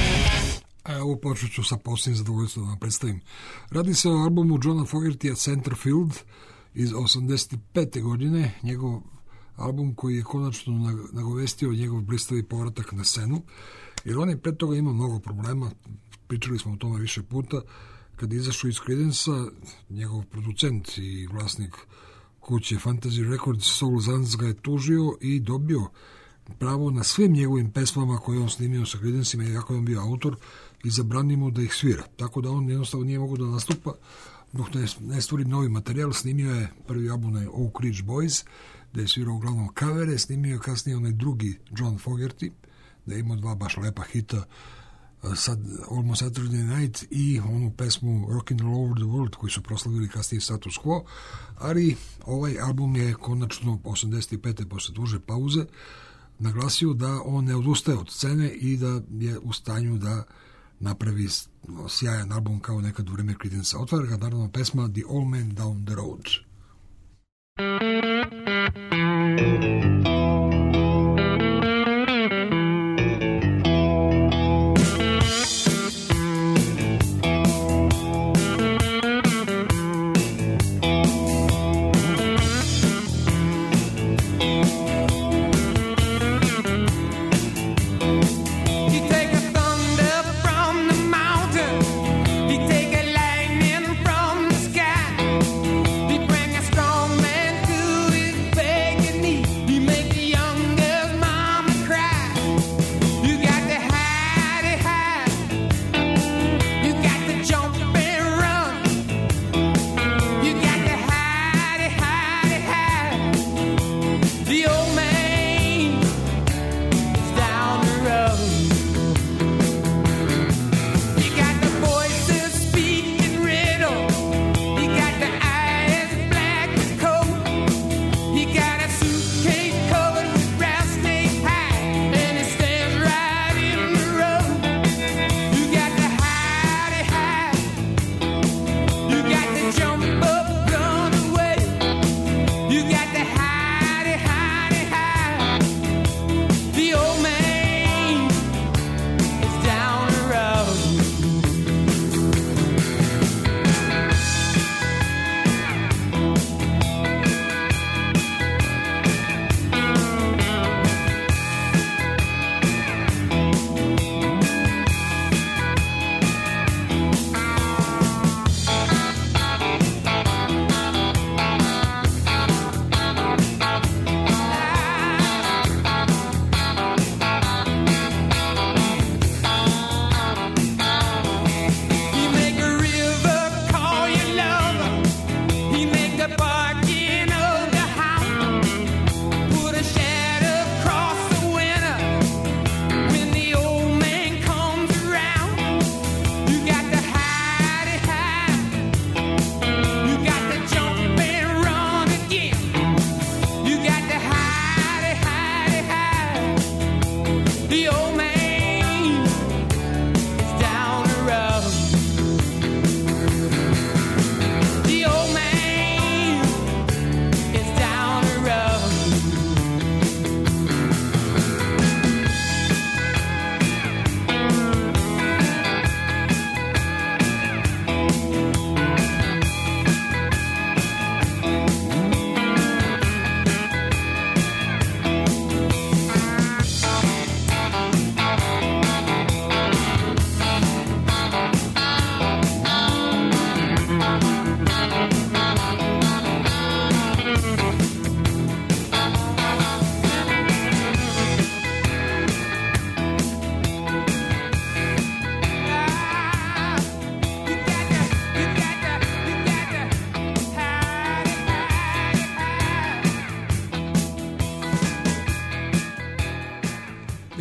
A evo počet ću sa posljednjim zadovoljstvom da vam predstavim. Radi se o albumu Johna Fogertija Centerfield iz osamdeset pete. godine, njegov album koji je konačno nagovestio njegov blistavi povratak na scenu, jer on je pre toga imao mnogo problema, pričali smo o tome više puta. Kad je izašao iz Creedence-a, njegov producent i vlasnik kuće Fantasy Records, Saul Zaentz, ga je tužio i dobio pravo na svim njegovim pesmama koje on snimio sa Creedence-ima, iako je on bio autor, i zabranio mu da ih svira. Tako da on jednostavno nije mogao da nastupa dok ne, ne stvori novi materijal. Snimio je prvi album na Oak Ridge Boys, da je svirao uglavnom kavere, snimio je kasnije onaj drugi John Fogerty, da je imao dva baš lepa hita, sad Almost Saturday Night i onu pesmu Rockin' All Over the World, koji su proslavili kasnije Status Quo, ali ovaj album je konačno osamdeset pete. posle duže pauze naglasio da on ne odustaje od scene i da je u stanju da napravi sjajan album kao nekad u vreme Creedence. Otvara ga naravno pesma The Old Man Down the Road. He bring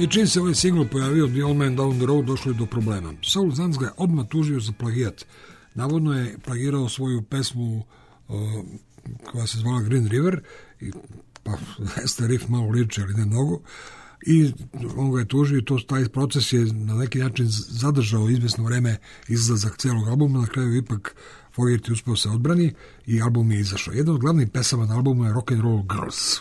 I čim se ovaj singl pojavio The Old Man Down the Road, došlo je do problema. Saul Zaentz ga je odmah tužio za plagijat. Navodno je plagirao svoju pesmu uh, koja se zvala Green River, i, pa jeste riff malo liči, ali ne mnogo, i on ga je tužio i to, taj proces je na neki način zadržao izvesno vreme izlazak celog albuma. Na kraju ipak Fogerty uspeo se odbrani i album je izašao. Jedna od glavnih pesama na albumu je Rock and Roll Girls.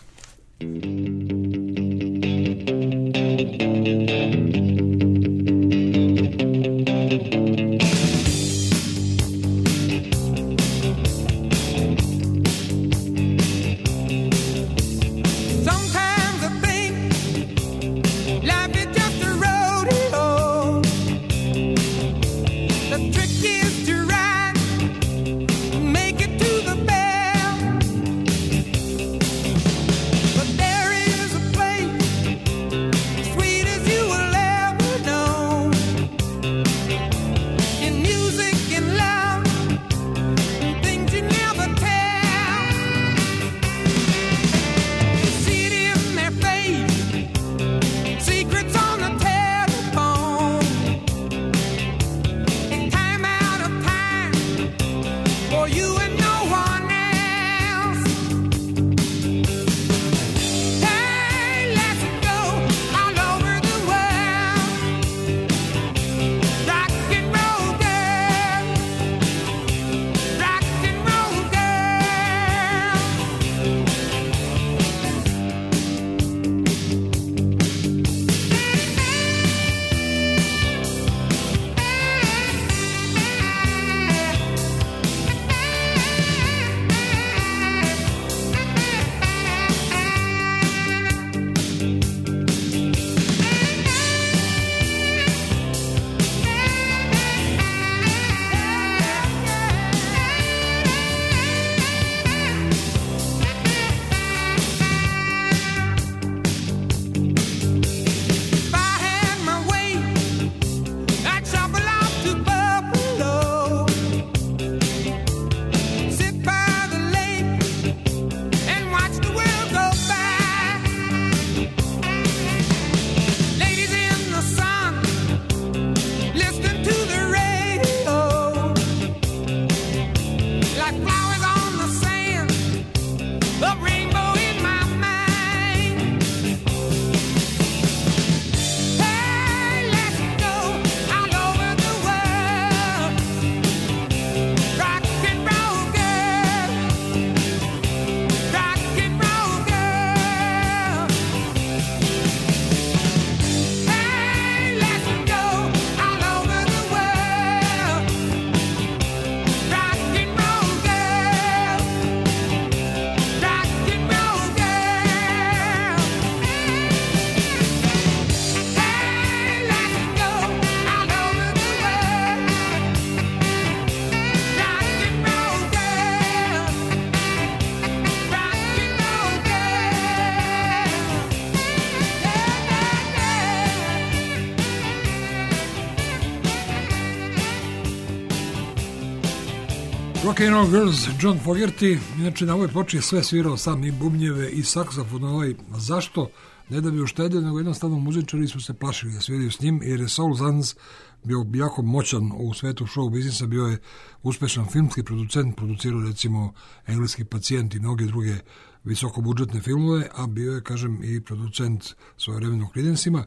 Rock and Roll Girls, John Fogerty. Inače na ovoj ploči je sve svirao sam, i bubnjeve i saksofon. Ovaj, zašto? Ne da bi uštedio, nego jednostavno muzičari su se plašili da sviraju s njim, jer je Saul Zaentz bio jako moćan u svetu show biznisa, bio je uspešan filmski producent, producirao recimo Engleski pacijent i mnoge druge visokobudžetne filmove, a bio je, kažem, i producent svojevremeno Creedence-ima,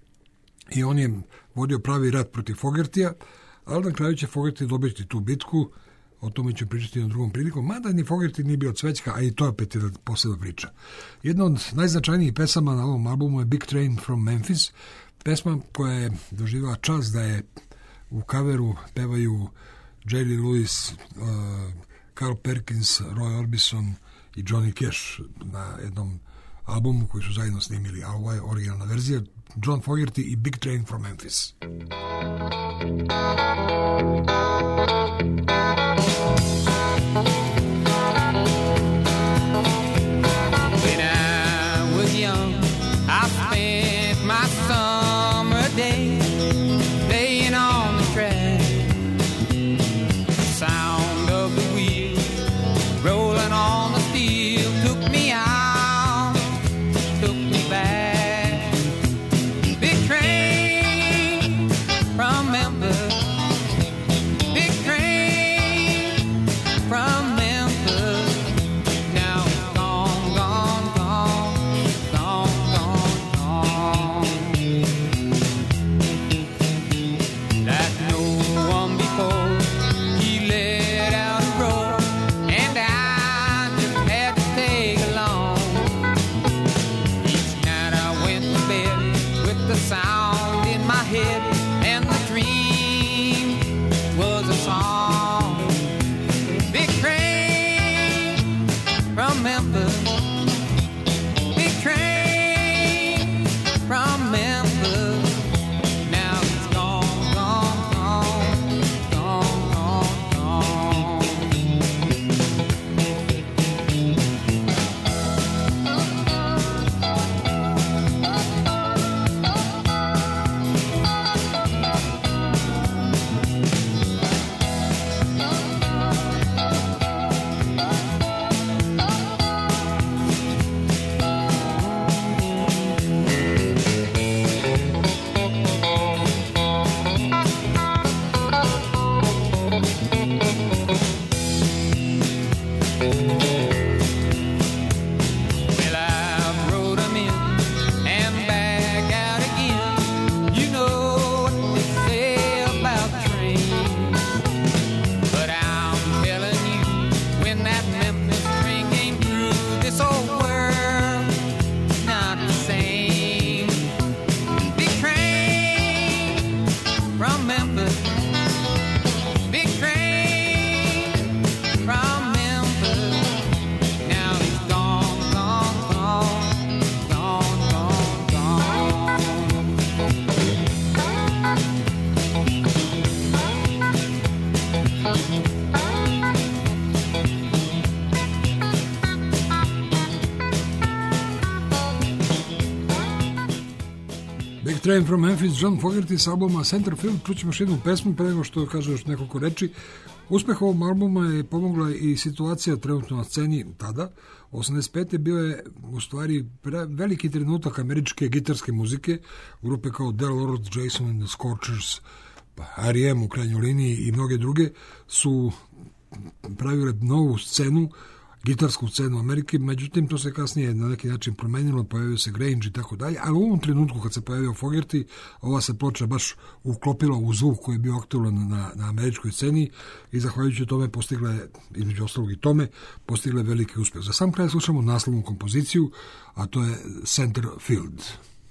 i on je vodio pravi rat protiv Fogertija, ali na kraju će Fogerty dobiti tu bitku. O tome ću pričati na drugom prilikom, mada ni Fogerty nije bio cvećka, a i to je opet jedna posebna priča. Jedna od najznačajnijih pesama na ovom albumu je Big Train from Memphis, pesma koja je doživjela čast da je u kaveru pevaju Jerry Lewis, uh, Carl Perkins, Roy Orbison i Johnny Cash na jednom albumu koji su zajedno snimili, a ovo je originalna verzija, John Fogerty i Big Train from Memphis. When I was young, I spent my summer day playing on the track. The sound of the wheels rolling on the steel took me out, took me back. Train from Memphis, John Fogerty s albuma Centerfield. Čućemo još jednu pesmu pre nego što kaže još nekoliko reči. Uspeh ovog albuma je pomogla i situacija trenutno na sceni tada. osamdeset pete bio je u stvari pre, veliki trenutak američke gitarske muzike. Grupe kao Del Lord, Jason and the Scorchers, pa R E M u krajnjoj liniji i mnoge druge su pravile novu scenu, gitarsku scenu Amerike, međutim to se kasnije na neki način promenilo, pojavio se grunge i tako dalje, ali u ovom trenutku kad se pojavio Fogerty, ova se ploča baš uklopila u zvuk koji je bio aktualan na, na američkoj sceni i zahvaljujući tome postigle, između ostalog i tome, postigle veliki uspjeh. Za sam kraj slušamo naslovnu kompoziciju, a to je Centerfield.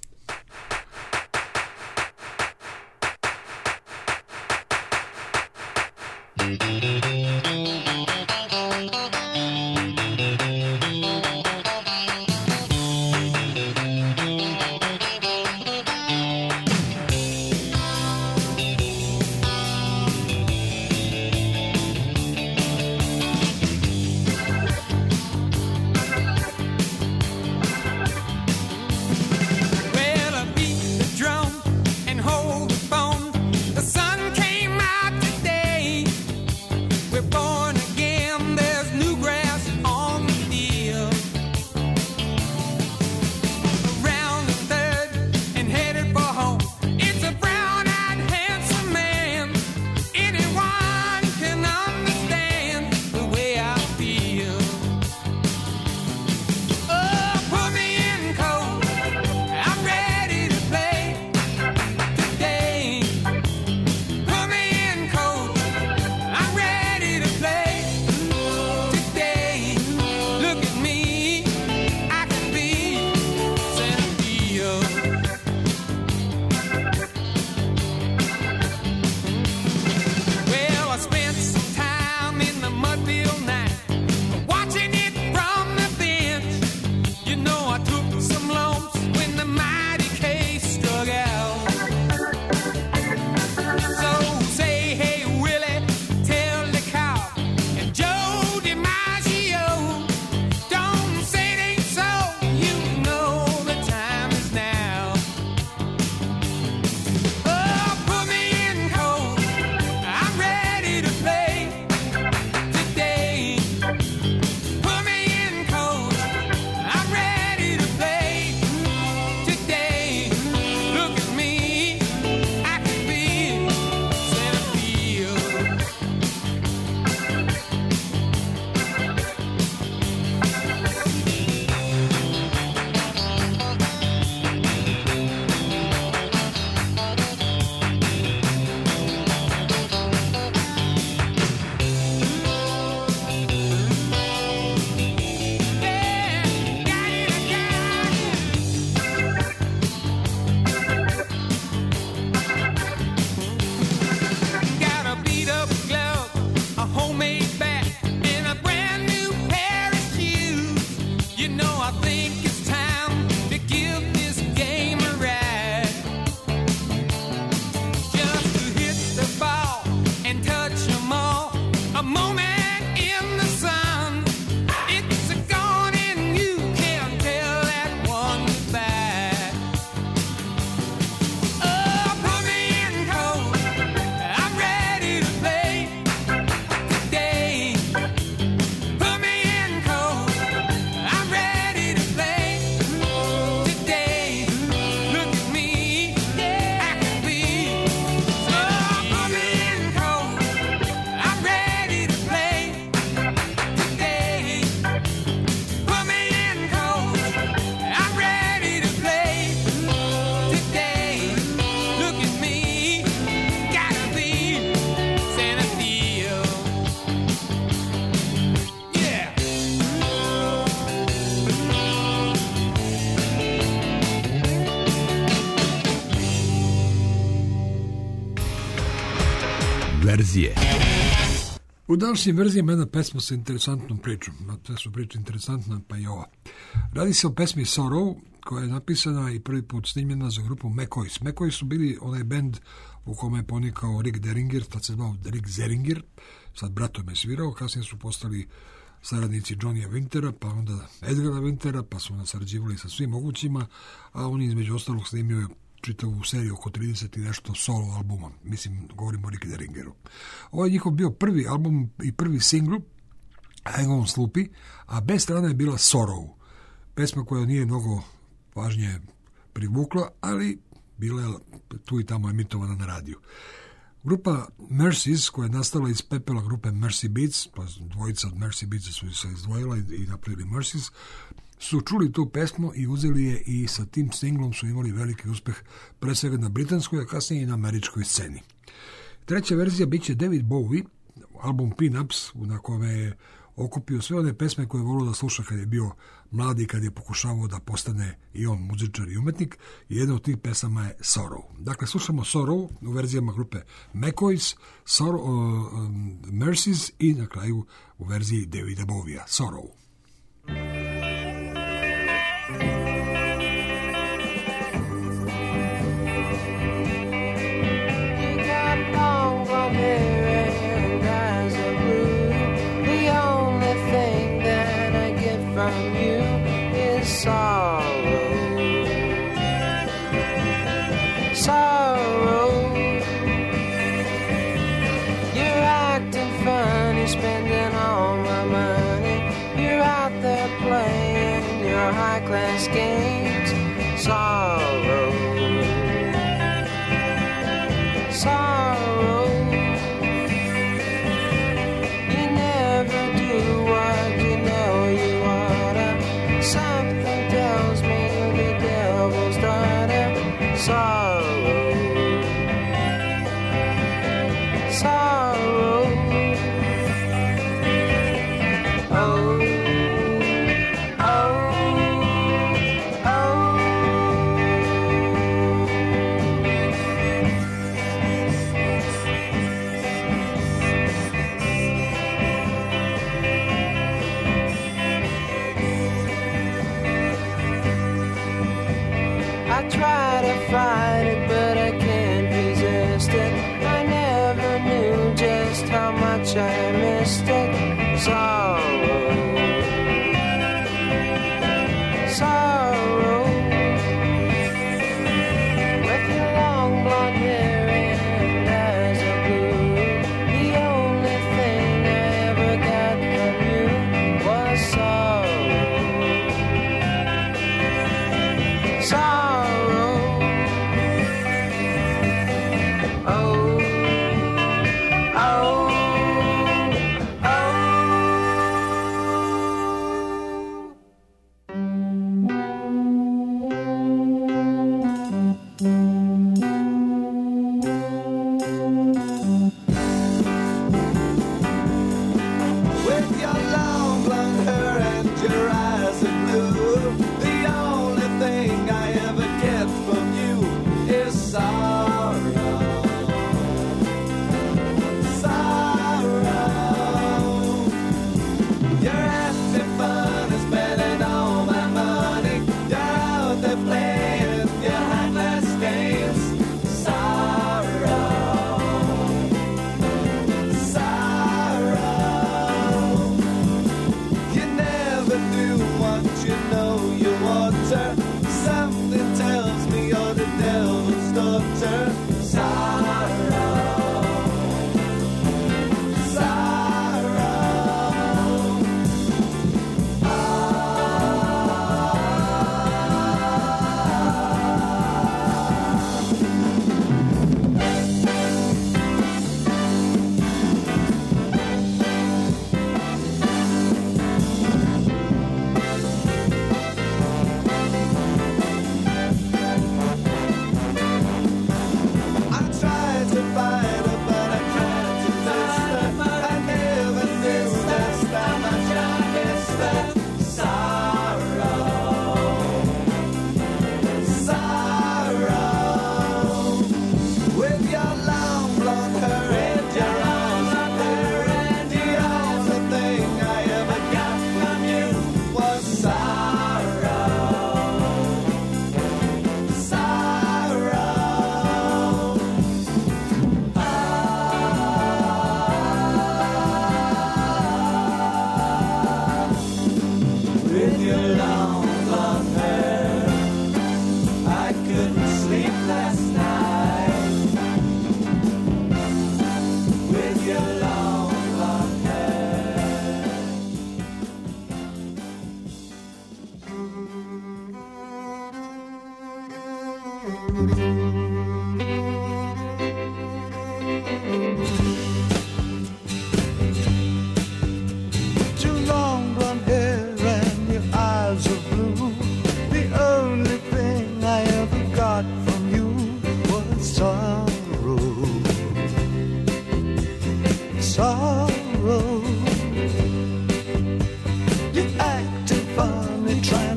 verzije. U današnjim verzijama jedna pesma sa interesantnom pričom. Sve su priče interesantna, pa i ova. Radi se o pesmi Sorrow, koja je napisana i prvi put snimljena za grupu McCoys. McCoys su bili onaj bend u kome je ponikao Rick Derringer, tad se zvao Rick Zeringer, sad bratom je svirao, kasnije su postali saradnici Johnny'a Wintera, pa onda Edgara Wintera, pa su nas sarađivali sa svim mogućima, a on između ostalog snimio čitavu seriju oko trideset i nešto solo albuma. Mislim, govorimo o Ricky Deringeru. Ovo je njihov bio prvi album i prvi singl, Hang on Sloopy, a bez strana je bila Sorrow. Pesma koja nije mnogo važnije privukla, ali bila je tu i tamo emitovana na radiju. Grupa Mercies, koja je nastala iz pepela grupe Mercy Beats, pa dvojica od Mercy Beatsa su se izdvojila i napravili Mercies, su čuli tu pesmu i uzeli je i sa tim singlom su imali veliki uspeh pre svega na britanskoj, a kasnije i na američkoj sceni. Treća verzija bit će David Bowie, album Pin-Ups, na kome je okupio sve one pesme koje je volio da sluša kad je bio mladi, kad je pokušavao da postane i on muzičar i umetnik, i jedna od tih pesama je Sorrow. Dakle, slušamo Sorrow u verzijama grupe McCoys, Sorrow, uh, um, Mercies i na kraju u verziji Davida Bowiea, Sorrow. From you is sorrow, sorrow. You're acting funny, spending all my money. You're out there playing your high-class games. Sorrow, sorrow. You never do what you know you something tells me the devil's daughter. Sorrow, sorrow. Oh, oh, oh. I try to fight it, but I can't resist it. I never knew just how much I missed it. Sorrow, sorrow. With your long blonde hair and eyes of blue, the only thing I ever got from you was sorrow, sorrow. Oh, oh, oh.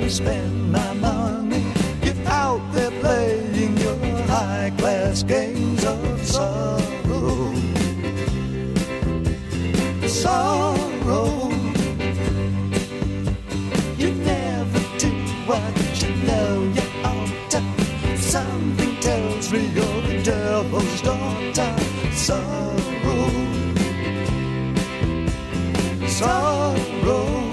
me spend my money. Get out there playing your high-class games of sorrow. Sorrow. You never do what you know you ought to. Something tells me you're the devil's daughter. Sorrow. Sorrow.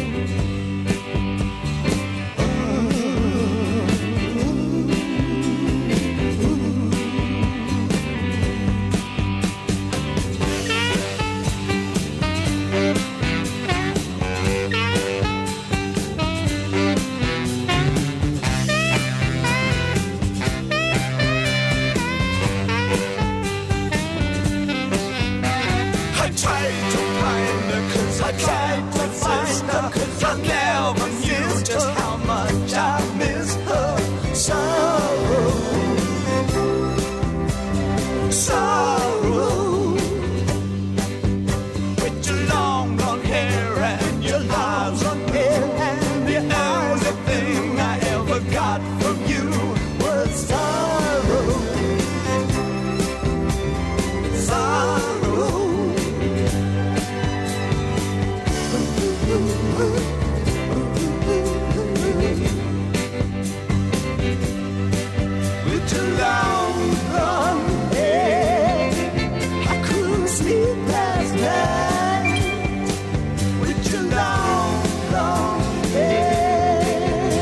I tried to find her, cause I never knew just how much I miss her. Sorrow, sorrow, with your long blonde hair and your long blonde hair, and the only thing I ever got from you was sorrow, sorrow. With your long blonde hair, I couldn't sleep last night. With your long blonde hair.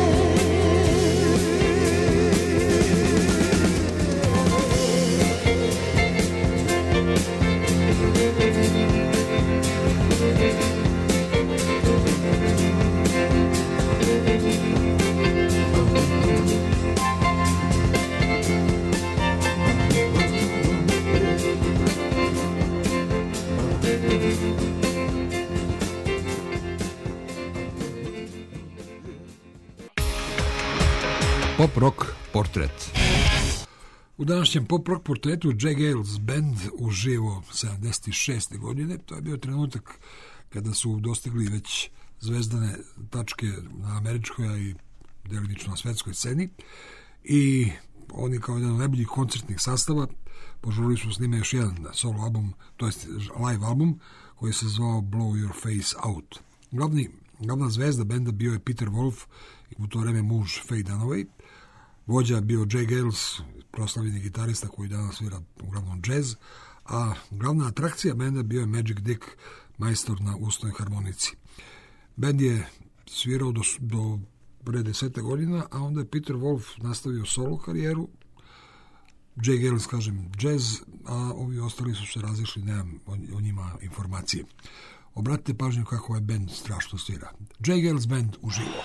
Pop rock portret. U današnjem pop rock portretu Jay Gales Band uživo sedamdeset šeste godine. To je bio trenutak kada su dostigli već zvezdane tačke na američkoj i delimično na svetskoj sceni i oni kao jedan od najboljih koncertnih sastava požurili su snime još jedan solo album, to jest live album koji se zvao Blow Your Face Out. Glavni, glavna zvezda benda bio je Peter Wolf, u to vreme muž Faye Dunaway. Vođa bio Jay Gales, proslavljeni gitarista koji danas svira uglavnom jazz, a glavna atrakcija benda bio je Magic Dick, majstor na usnoj harmonici. Bend je svirao do, do pre desete godina, a onda je Peter Wolf nastavio solo karijeru, Jay Gales, kažem, jazz, a ovi ostali su se razišli, nemam o, o njima informacije. Obratite pažnju kako ovaj bend strašno svira. Jay Gales Band uživo.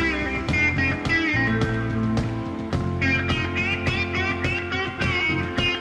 Thank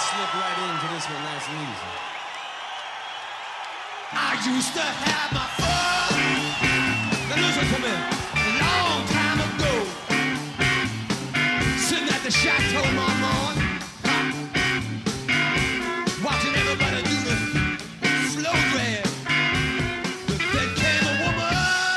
slip right into this one nice and easy. I used to have my fun. Now listen to me. A long time ago, sitting at the Chateau Marmont, watching everybody do the slow drag. But then came a woman,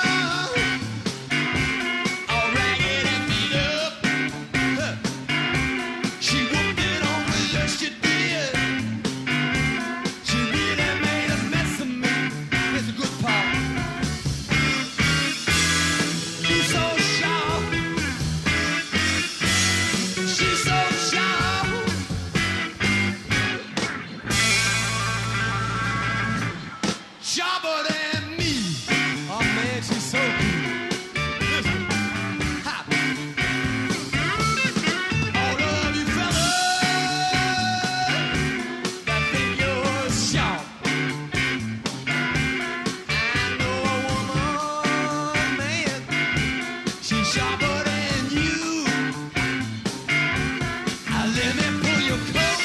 all ragged and beat up. Huh. She whooped it on me, yes she did. She really made a mess of me. Here's the good part. She's so sharp. She's so sharp. Sharper than me. Oh man, she's so good. Listen. Ha. All of you fellas that think you're sharp. I know a woman, man. She's sharper than you. Now let me pull your coat.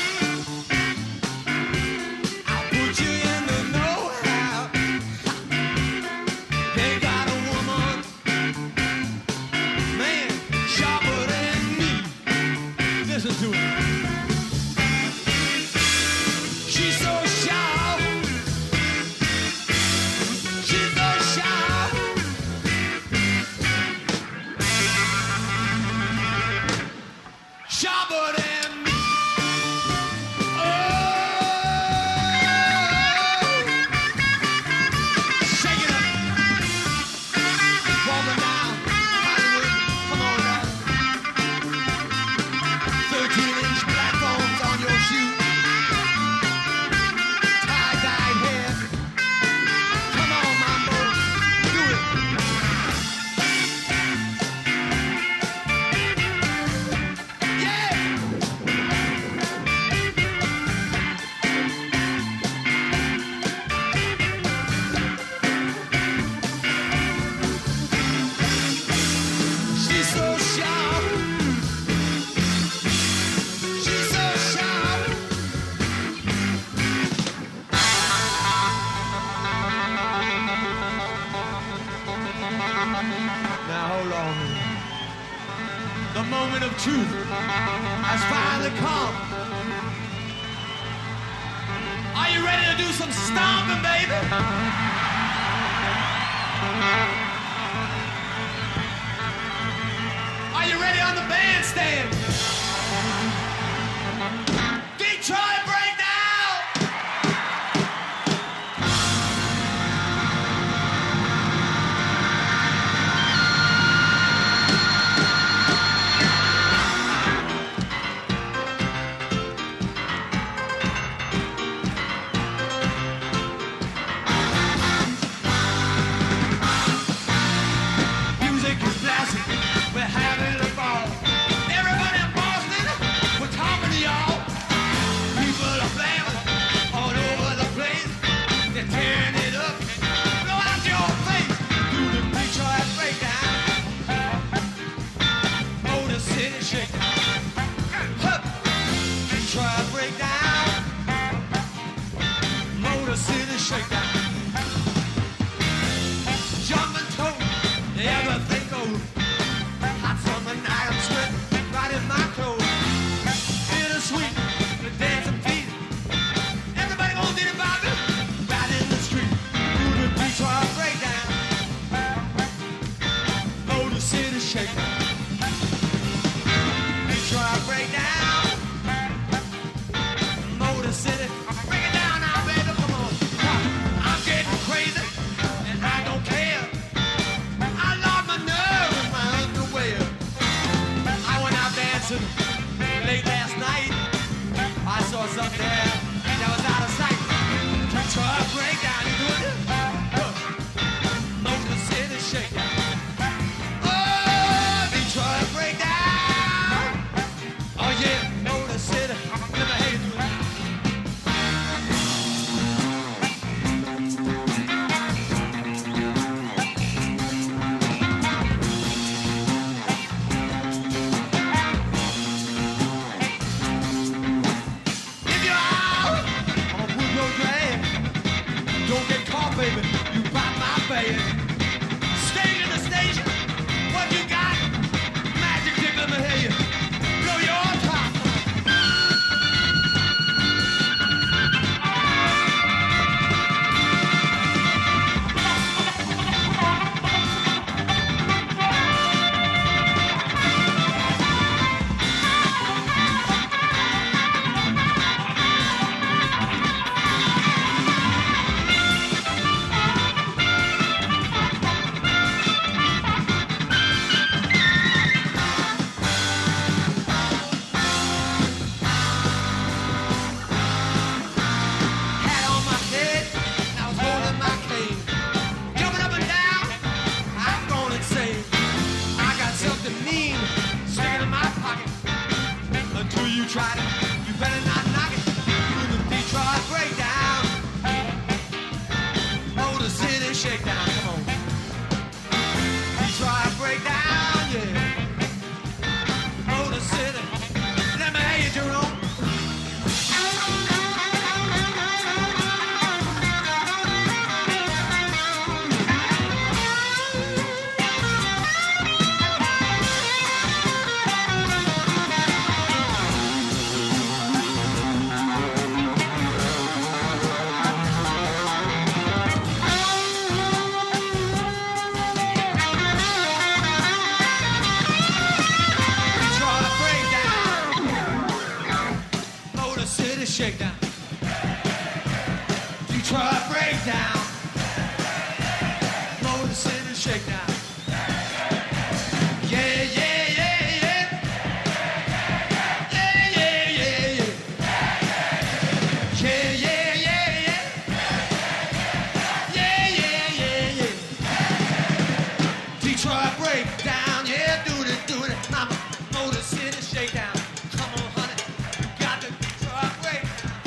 I'll put you in the know-how. They got a woman, man, sharper than me. Listen to it. She's so sharp. She's so sharp. Sharper than me. Oh, shake it up. Walking down Hollywood, come on now. thirteen inch platforms on your shoe. Tie-dyed hair. Come on, mambo, do it. Yeah. She's so sharp. She's so sharp. Now hold on. The moment of truth has finally come. Are you ready to do some stomping, baby? Are you ready on the bandstand? Detroit breakdown! Music is blasting, we're having a ball. Everybody ball baby, you pop my baby. Stage in the station, what you got? Magic tick, let me hear you. Blow your top. Try it, you better not knock it. Do the Detroit breakdown. Motor City shakedown, come on. Detroit breakdown, yeah. Motor City, let me hear you, Jerome. Shakedown, Detroit breakdown, Motor City shakedown. Yeah, yeah, yeah, yeah. Yeah, yeah, yeah, yeah. Yeah, yeah, yeah, yeah. Yeah, yeah, yeah, yeah. Detroit breakdown, yeah, do it, do it, mama. Motor City shakedown. Come on, honey, you got the Detroit breakdown.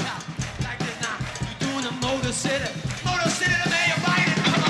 Motor City, Motor City, let me hear you bite it, come on.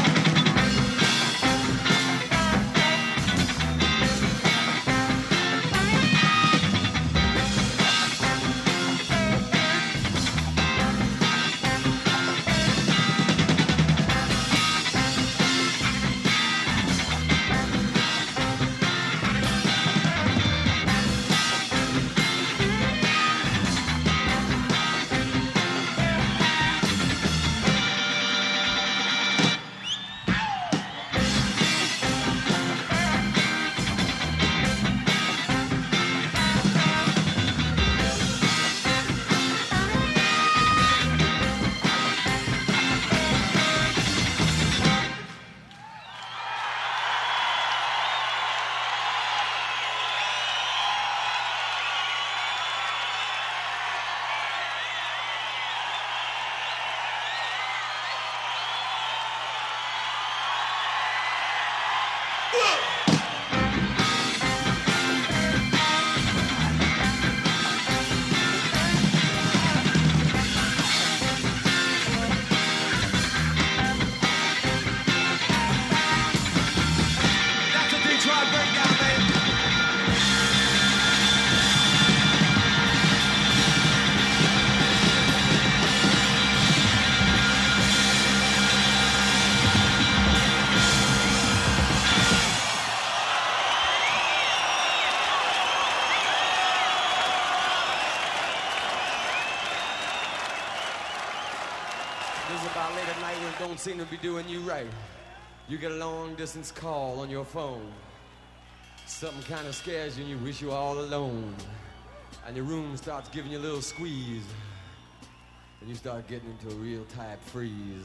Don't seem to be doing you right. You get a long distance call on your phone. Something kind of scares you and you wish you were all alone. And your room starts giving you a little squeeze. And you start getting into a real tight freeze.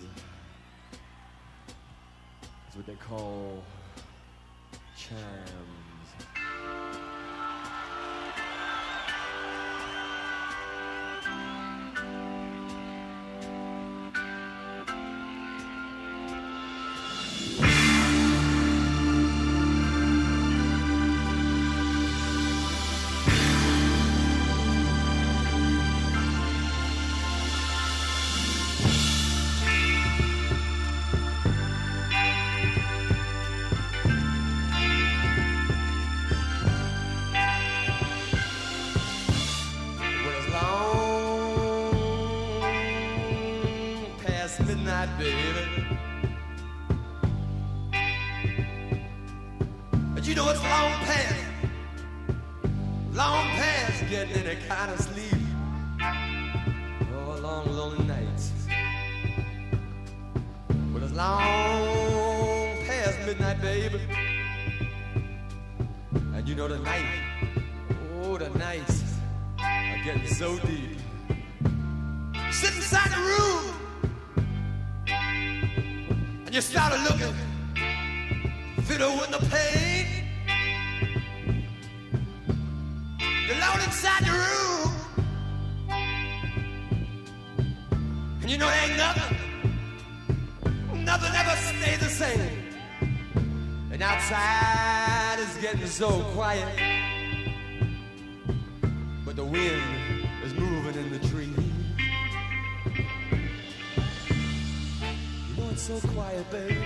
That's what they call chimes. getting any kind of sleep. Oh, long, lonely nights. But it's long past midnight, baby. And you know the night, oh, the nights are getting so deep. Sit inside the room and you started looking fiddle with the pain. You're alone inside the room and you know there ain't nothing, nothing ever stays the same. And outside is getting so quiet, but the wind is moving in the trees. You know it's so quiet, baby,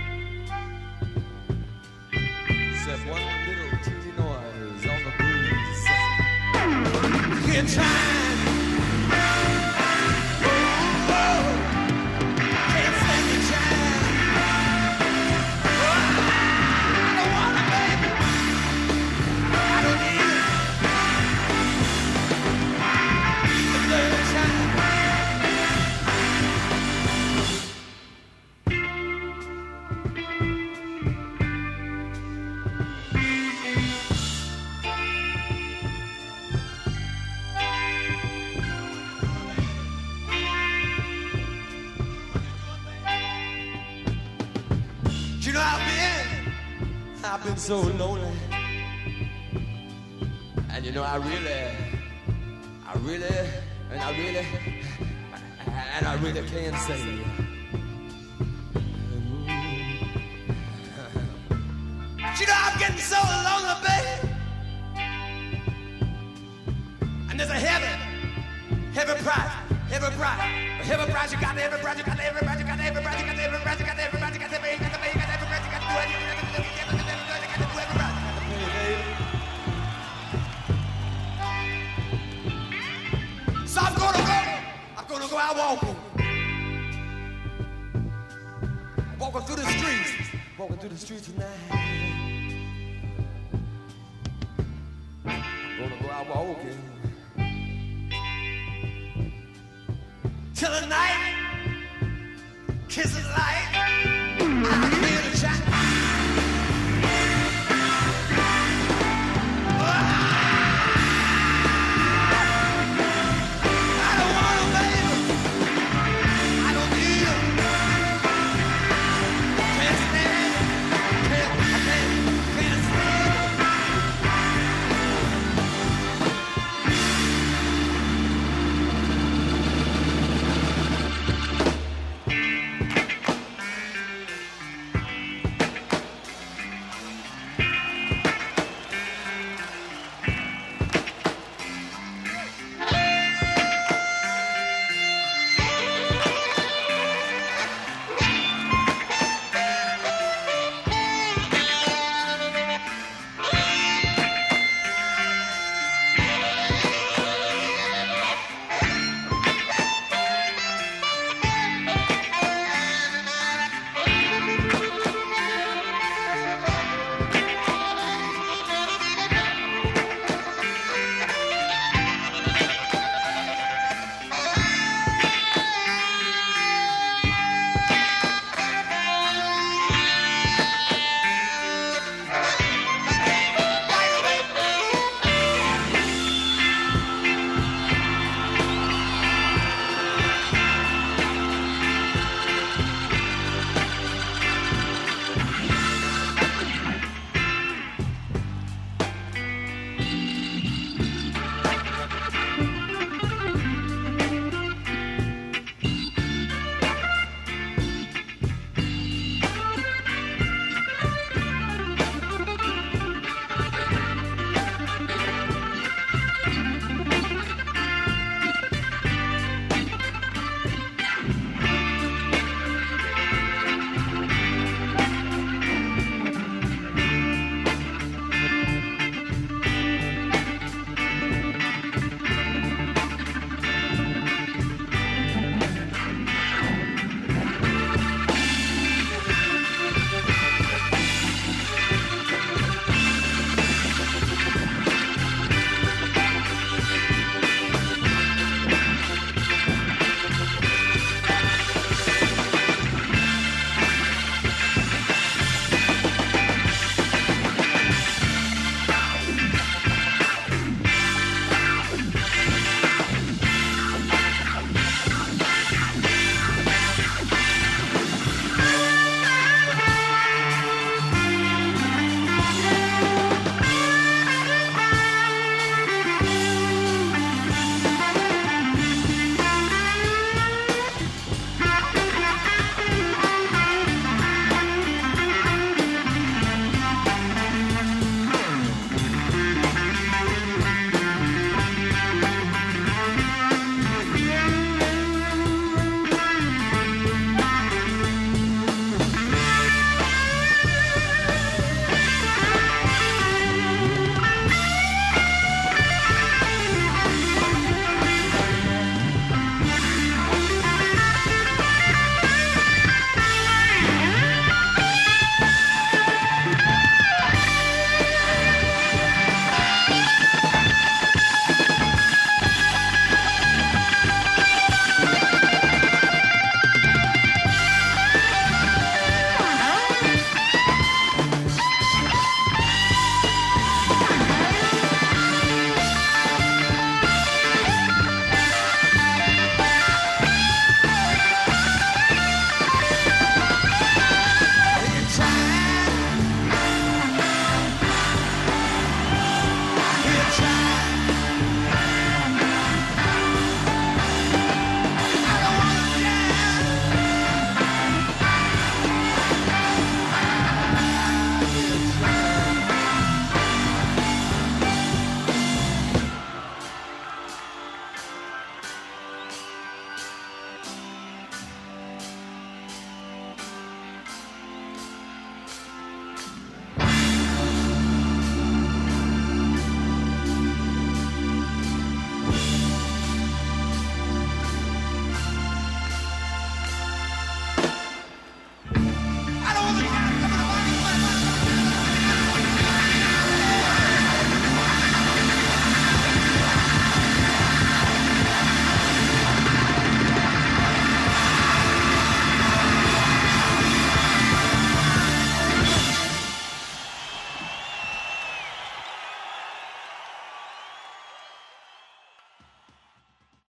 except one little teeny noise on the breeze. You hear chime. I've been so lonely, and you know I really, I really, and I really, and I really can't say. You know I'm getting so lonely, baby, and there's a heavy, heavy price, heavy price, heavy price. You got every price, you got every price, you got every price, you got every price, you got every price, you got every price, you got every price, you got every price, you got every price, you got every price, you got every price. So I'm gonna go, I'm gonna go out walking. Walking through the streets, walking through the streets tonight. I'm gonna go out walking till the night kisses light.